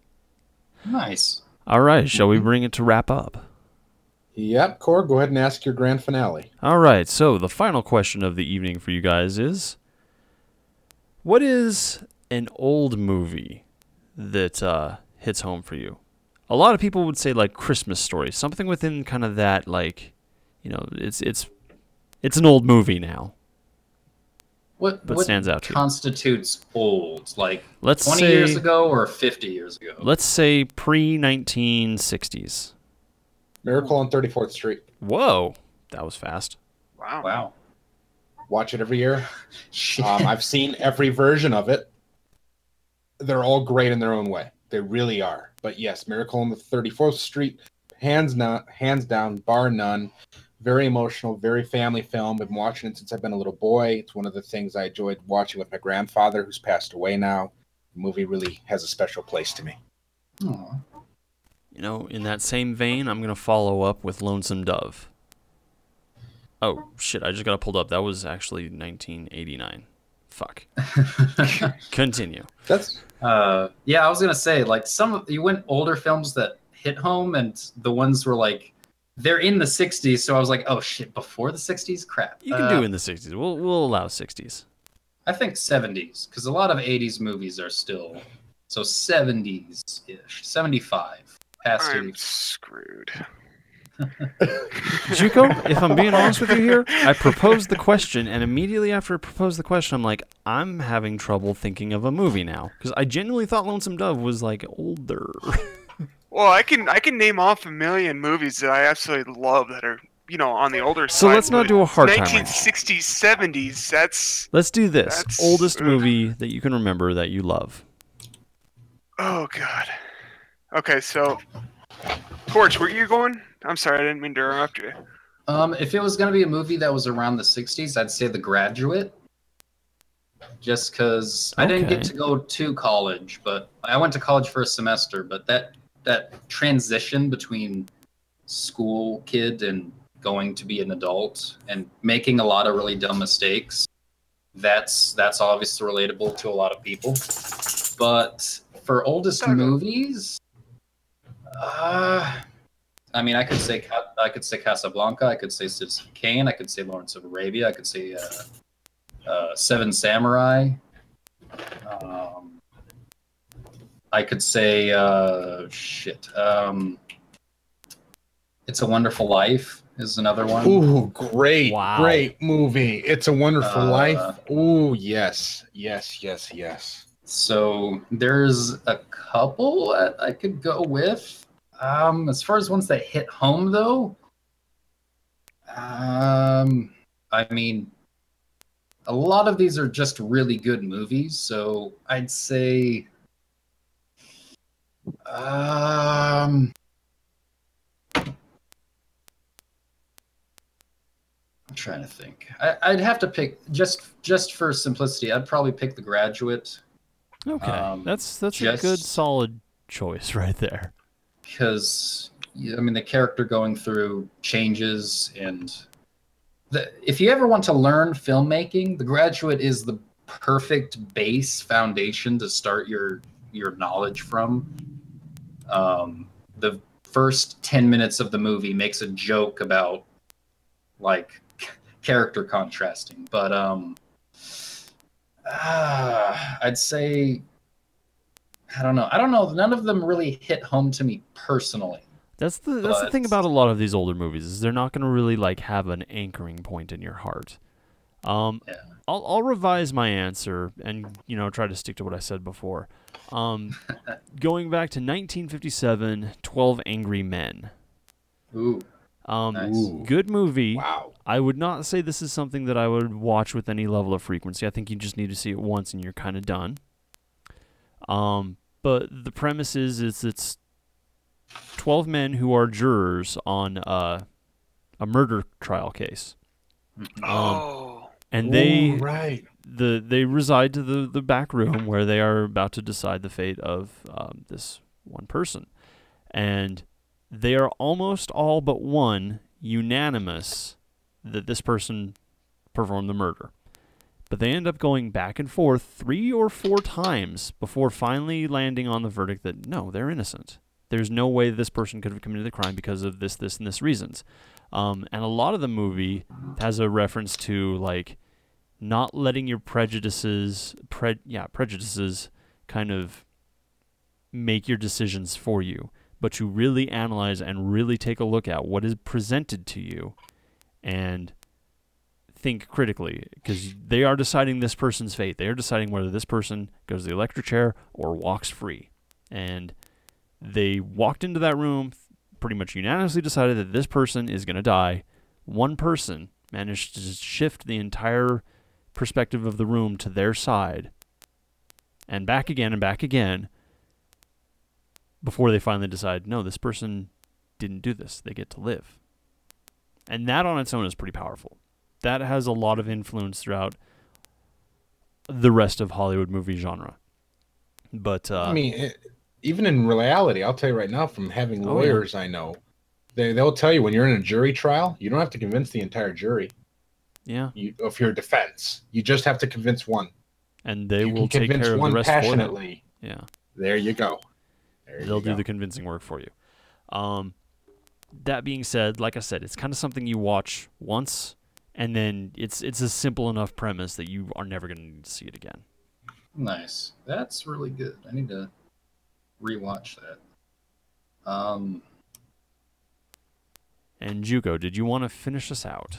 Nice. All right, shall we bring it to wrap up? yep, Core, go ahead and ask your grand finale. All right, so the final question of the evening for you guys is, what is an old movie that uh, hits home for you? A lot of people would say like Christmas Story, something within kind of that, like, you know, it's it's it's an old movie now. What What what stands out to you? constitutes old? Like Let's twenty say years ago or fifty years ago? let's say pre nineteen sixties. Miracle on thirty-fourth Street. Whoa, that was fast. Wow. Wow. Watch it every year. Shit. Um, I've seen every version of it. They're all great in their own way. They really are. But yes, Miracle on the thirty-fourth Street, hands not, hands down, bar none. Very emotional, very family film. I've been watching it since I've been a little boy. It's one of the things I enjoyed watching with my grandfather, who's passed away now. The movie really has a special place to me. Aw. You know, in that same vein, I'm going to follow up with Lonesome Dove. Oh, shit, I just got it pulled up. That was actually nineteen eighty-nine. Fuck. Continue. That's Uh, yeah, I was gonna say, like, some of you went older films that hit home, and the ones were like they're in the sixties. So I was like, oh shit, before the sixties, crap. You can uh, do in the sixties. We'll we'll allow sixties. I think seventies, because a lot of eighties movies are still so seventies ish, seventy-five past I'm eighty. screwed. Juko, if I'm being honest with you here, I proposed the question, and immediately after I proposed the question, I'm like, I'm having trouble thinking of a movie now, because I genuinely thought Lonesome Dove was like older. Well, I can I can name off a million movies that I absolutely love that are, you know, on the older So side. let's not but do a hard time nineteen range. sixties, seventies. That's Let's do this. That's- Oldest ugh. movie that you can remember that you love. oh god. Okay, so Torch, where you going? I'm sorry, I didn't mean to interrupt you. Um, if it was gonna be a movie that was around the sixties, I'd say The Graduate. Just because I didn't get Okay. to go to college, but I went to college for a semester. But that that transition between school kid and going to be an adult and making a lot of really dumb mistakes, that's that's obviously relatable to a lot of people. But for oldest Talk about- movies, uh, I mean, I could say Ca- I could say Casablanca, I could say Citizen Kane, I could say Lawrence of Arabia, I could say uh, uh, Seven Samurai. Um, I could say uh, shit. Um, It's a Wonderful Life is another one. ooh, great, Wow. great movie. It's a Wonderful Uh, Life. Ooh, yes, yes, yes, yes. So there's a couple that I could go with. Um, as far as ones that hit home, though, um, I mean, a lot of these are just really good movies. So I'd say, um, I'm trying to think. I, I'd have to pick just just for simplicity. I'd probably pick The Graduate. Okay, Um, that's that's just- a good, solid choice right there. Because I mean the character going through changes, and the, if you ever want to learn filmmaking, The Graduate is the perfect base foundation to start your your knowledge from. Um, the first ten minutes of the movie makes a joke about like character contrasting, but um, uh, I'd say. I don't know. I don't know. None of them really hit home to me personally. That's the that's the thing But- about a lot of these older movies is they're not going to really like have an anchoring point in your heart. Um, Yeah. I'll I'll revise my answer and you know try to stick to what I said before. Um, going back to nineteen fifty-seven, twelve Angry Men. Ooh, Um, Nice. Ooh, good movie. wow. I would not say this is something that I would watch with any level of frequency. I think you just need to see it once and you're kind of done. Um, but the premise is it's it's twelve men who are jurors on uh, a murder trial case, Oh. and they Ooh, right. the they reside to the the back room where they are about to decide the fate of um, this one person, and they are almost all but one unanimous that this person performed the murder. But they end up going back and forth three or four times before finally landing on the verdict that no, they're innocent. There's no way this person could have committed the crime because of this, this, and this reasons. Um, and a lot of the movie has a reference to like not letting your prejudices, pre- yeah, prejudices, kind of make your decisions for you, but you really analyze and really take a look at what is presented to you, and think critically, because they are deciding this person's fate. They are deciding whether this person goes to the electric chair or walks free. And they walked into that room, pretty much unanimously decided that this person is going to die. One person manage to just shift the entire perspective of the room to their side and back again and back again before they finally decide, no, this person didn't do this. They get to live. And that on its own is pretty powerful. That has a lot of influence throughout the rest of Hollywood movie genre. But uh, I mean, it, even in reality, I'll tell you right now, from having Oh, yeah. lawyers I know, they they'll tell you when you're in a jury trial, you don't have to convince the entire jury. yeah, You, of your defense, you just have to convince one. and they you will can take convince care of one the rest for them. passionately. Yeah. There you go. There They'll you do go. the convincing work for you. Um, that being said, like I said, it's kind of something you watch once, and then it's it's a simple enough premise that you are never going to need to see it again. Nice. That's really good. I need to rewatch that. Um, And Juko, did you want to finish us out?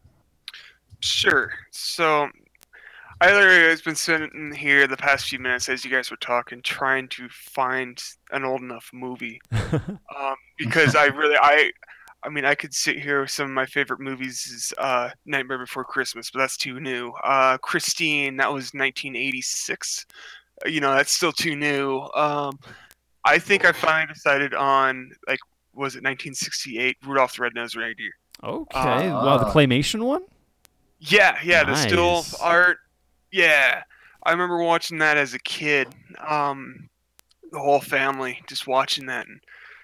Sure. So, I literally has been sitting here the past few minutes as you guys were talking, trying to find an old enough movie, um, because I really, I, I mean, I could sit here with some of my favorite movies is uh, Nightmare Before Christmas, but that's too new. Uh, Christine, that was nineteen eighty-six. Uh, You know, that's still too new. Um, I think I finally decided on like, was it nineteen sixty-eight? Rudolph the Red-Nosed Reindeer. Okay. Uh, wow, the claymation one? Yeah, yeah, the still Nice. art. Yeah, I remember watching that as a kid. Um, the whole family just watching that. And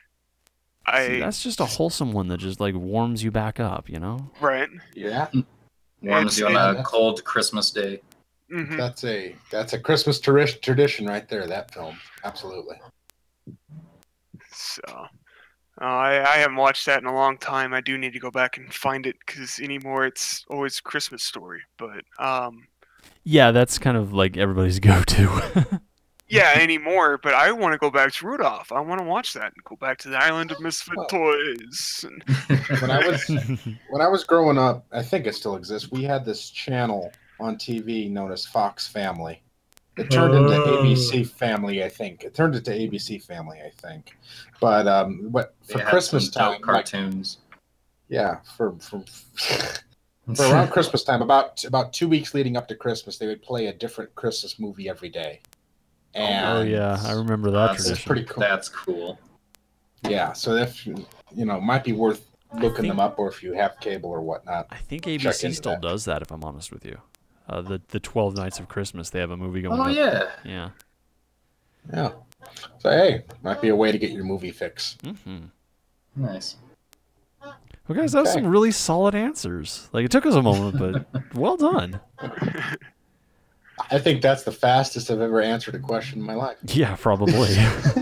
I See, that's just a wholesome one that just like warms you back up, you know? right. Yeah, warms you on It's- a cold Christmas day. hmm that's a that's a Christmas tradi- tradition right there. That film, absolutely. So, uh, I I haven't watched that in a long time. I do need to go back and find it because anymore it's always Christmas Story. But um, Yeah, that's kind of like everybody's go-to. yeah, anymore. But I want to go back to Rudolph. I want to watch that and go back to the Island of Misfit Oh. Toys. And, When I was when I was growing up, I think it still exists. We had this channel on T V known as Fox Family. It turned into A B C Family, I think. It turned into A B C Family, I think. But um, what They for had Christmas some dope time, like, cartoons. yeah, for for for around Christmas time, about about two weeks leading up to Christmas, they would play a different Christmas movie every day. And Oh yeah, I remember that That's tradition. pretty cool. That's cool. Yeah, so if you know, might be worth looking think- them up, or if you have cable or whatnot. I think A B Check C into still that. does that, if I'm honest with you. Uh, the the twelve Nights of Christmas, they have a movie going Oh up. yeah. Yeah. Yeah. So hey, might be a way to get your movie fix. Mm-hmm. Nice. Well, guys, that was Okay. some really solid answers. Like, it took us a moment, but well done. I think that's the fastest I've ever answered a question in my life. Yeah, probably.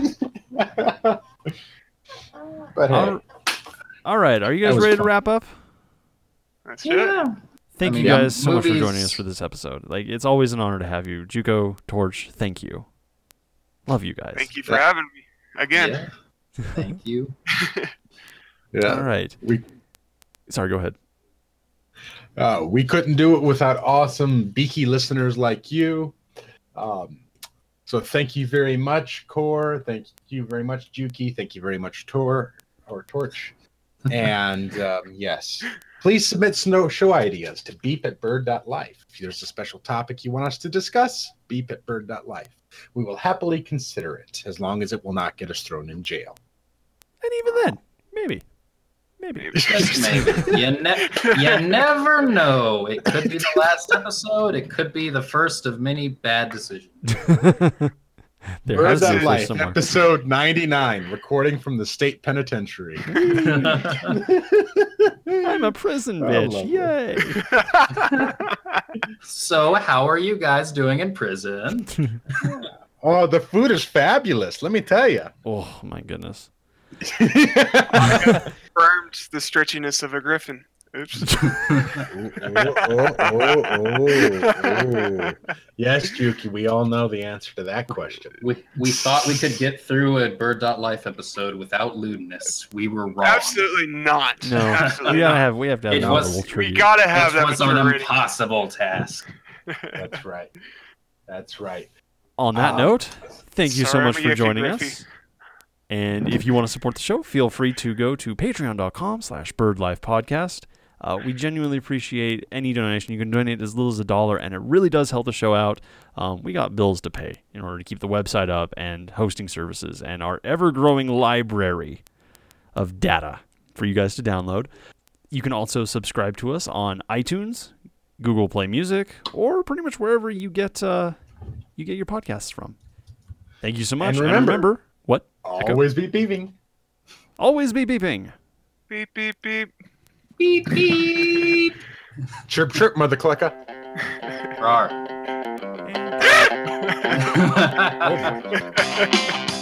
But hey, All- All right, are you guys That was ready to fun. wrap up? that's it. Yeah. Thank I you mean, guys so much for movies- joining us for this episode. Like, it's always an honor to have you. Juko, Torch, thank you. Love you guys. Thank you for having me again. Yeah. Thank you. yeah, All right. we Sorry, go ahead. uh, we couldn't do it without awesome Beaky listeners like you. Um, so thank you very much, Core. Thank you very much, Juki. Thank you very much, Tor or Torch. And um, yes, please submit snow show ideas to beep at bird dot life. If there's a special topic you want us to discuss, beep at bird dot life. We will happily consider it, as long as it will not get us thrown in jail. And even then, maybe. Maybe. Maybe. Just maybe. You, ne- you never know. It could be the last episode. It could be the first of many bad decisions. There Bird has to dot be a fish life, somewhere. episode ninety-nine, recording from the state penitentiary. I'm a prison Oh, bitch. lovely. Yay. So, how are you guys doing in prison? Oh, the food is fabulous. Let me tell you. Oh, my goodness. Confirmed the stretchiness of a griffin. Oops. Yes, Juki, we all know the answer to that question. We, we thought we could get through a Bird dot Life episode without lewdness. We were wrong. Absolutely not. No, Absolutely we gotta not. have we have to have It an was- audible We tribute. gotta have This that was an maturity. impossible task. That's right. That's right. On that Uh, note, thank you so sorry, much I'm for a Yiffy joining Griffy. us. And if you want to support the show, feel free to go to patreon dot com slash bird life podcast. Uh, we genuinely appreciate any donation. You can donate as little as a dollar, and it really does help the show out. Um, we got bills to pay in order to keep the website up and hosting services and our ever-growing library of data for you guys to download. You can also subscribe to us on iTunes, Google Play Music, or pretty much wherever you get uh, you get your podcasts from. Thank you so much. And remember, and remember what? Always be beeping. Always be beeping. Beep, beep, beep. Beep, beep. Chirp, chirp, mother clucker. Rawr. And-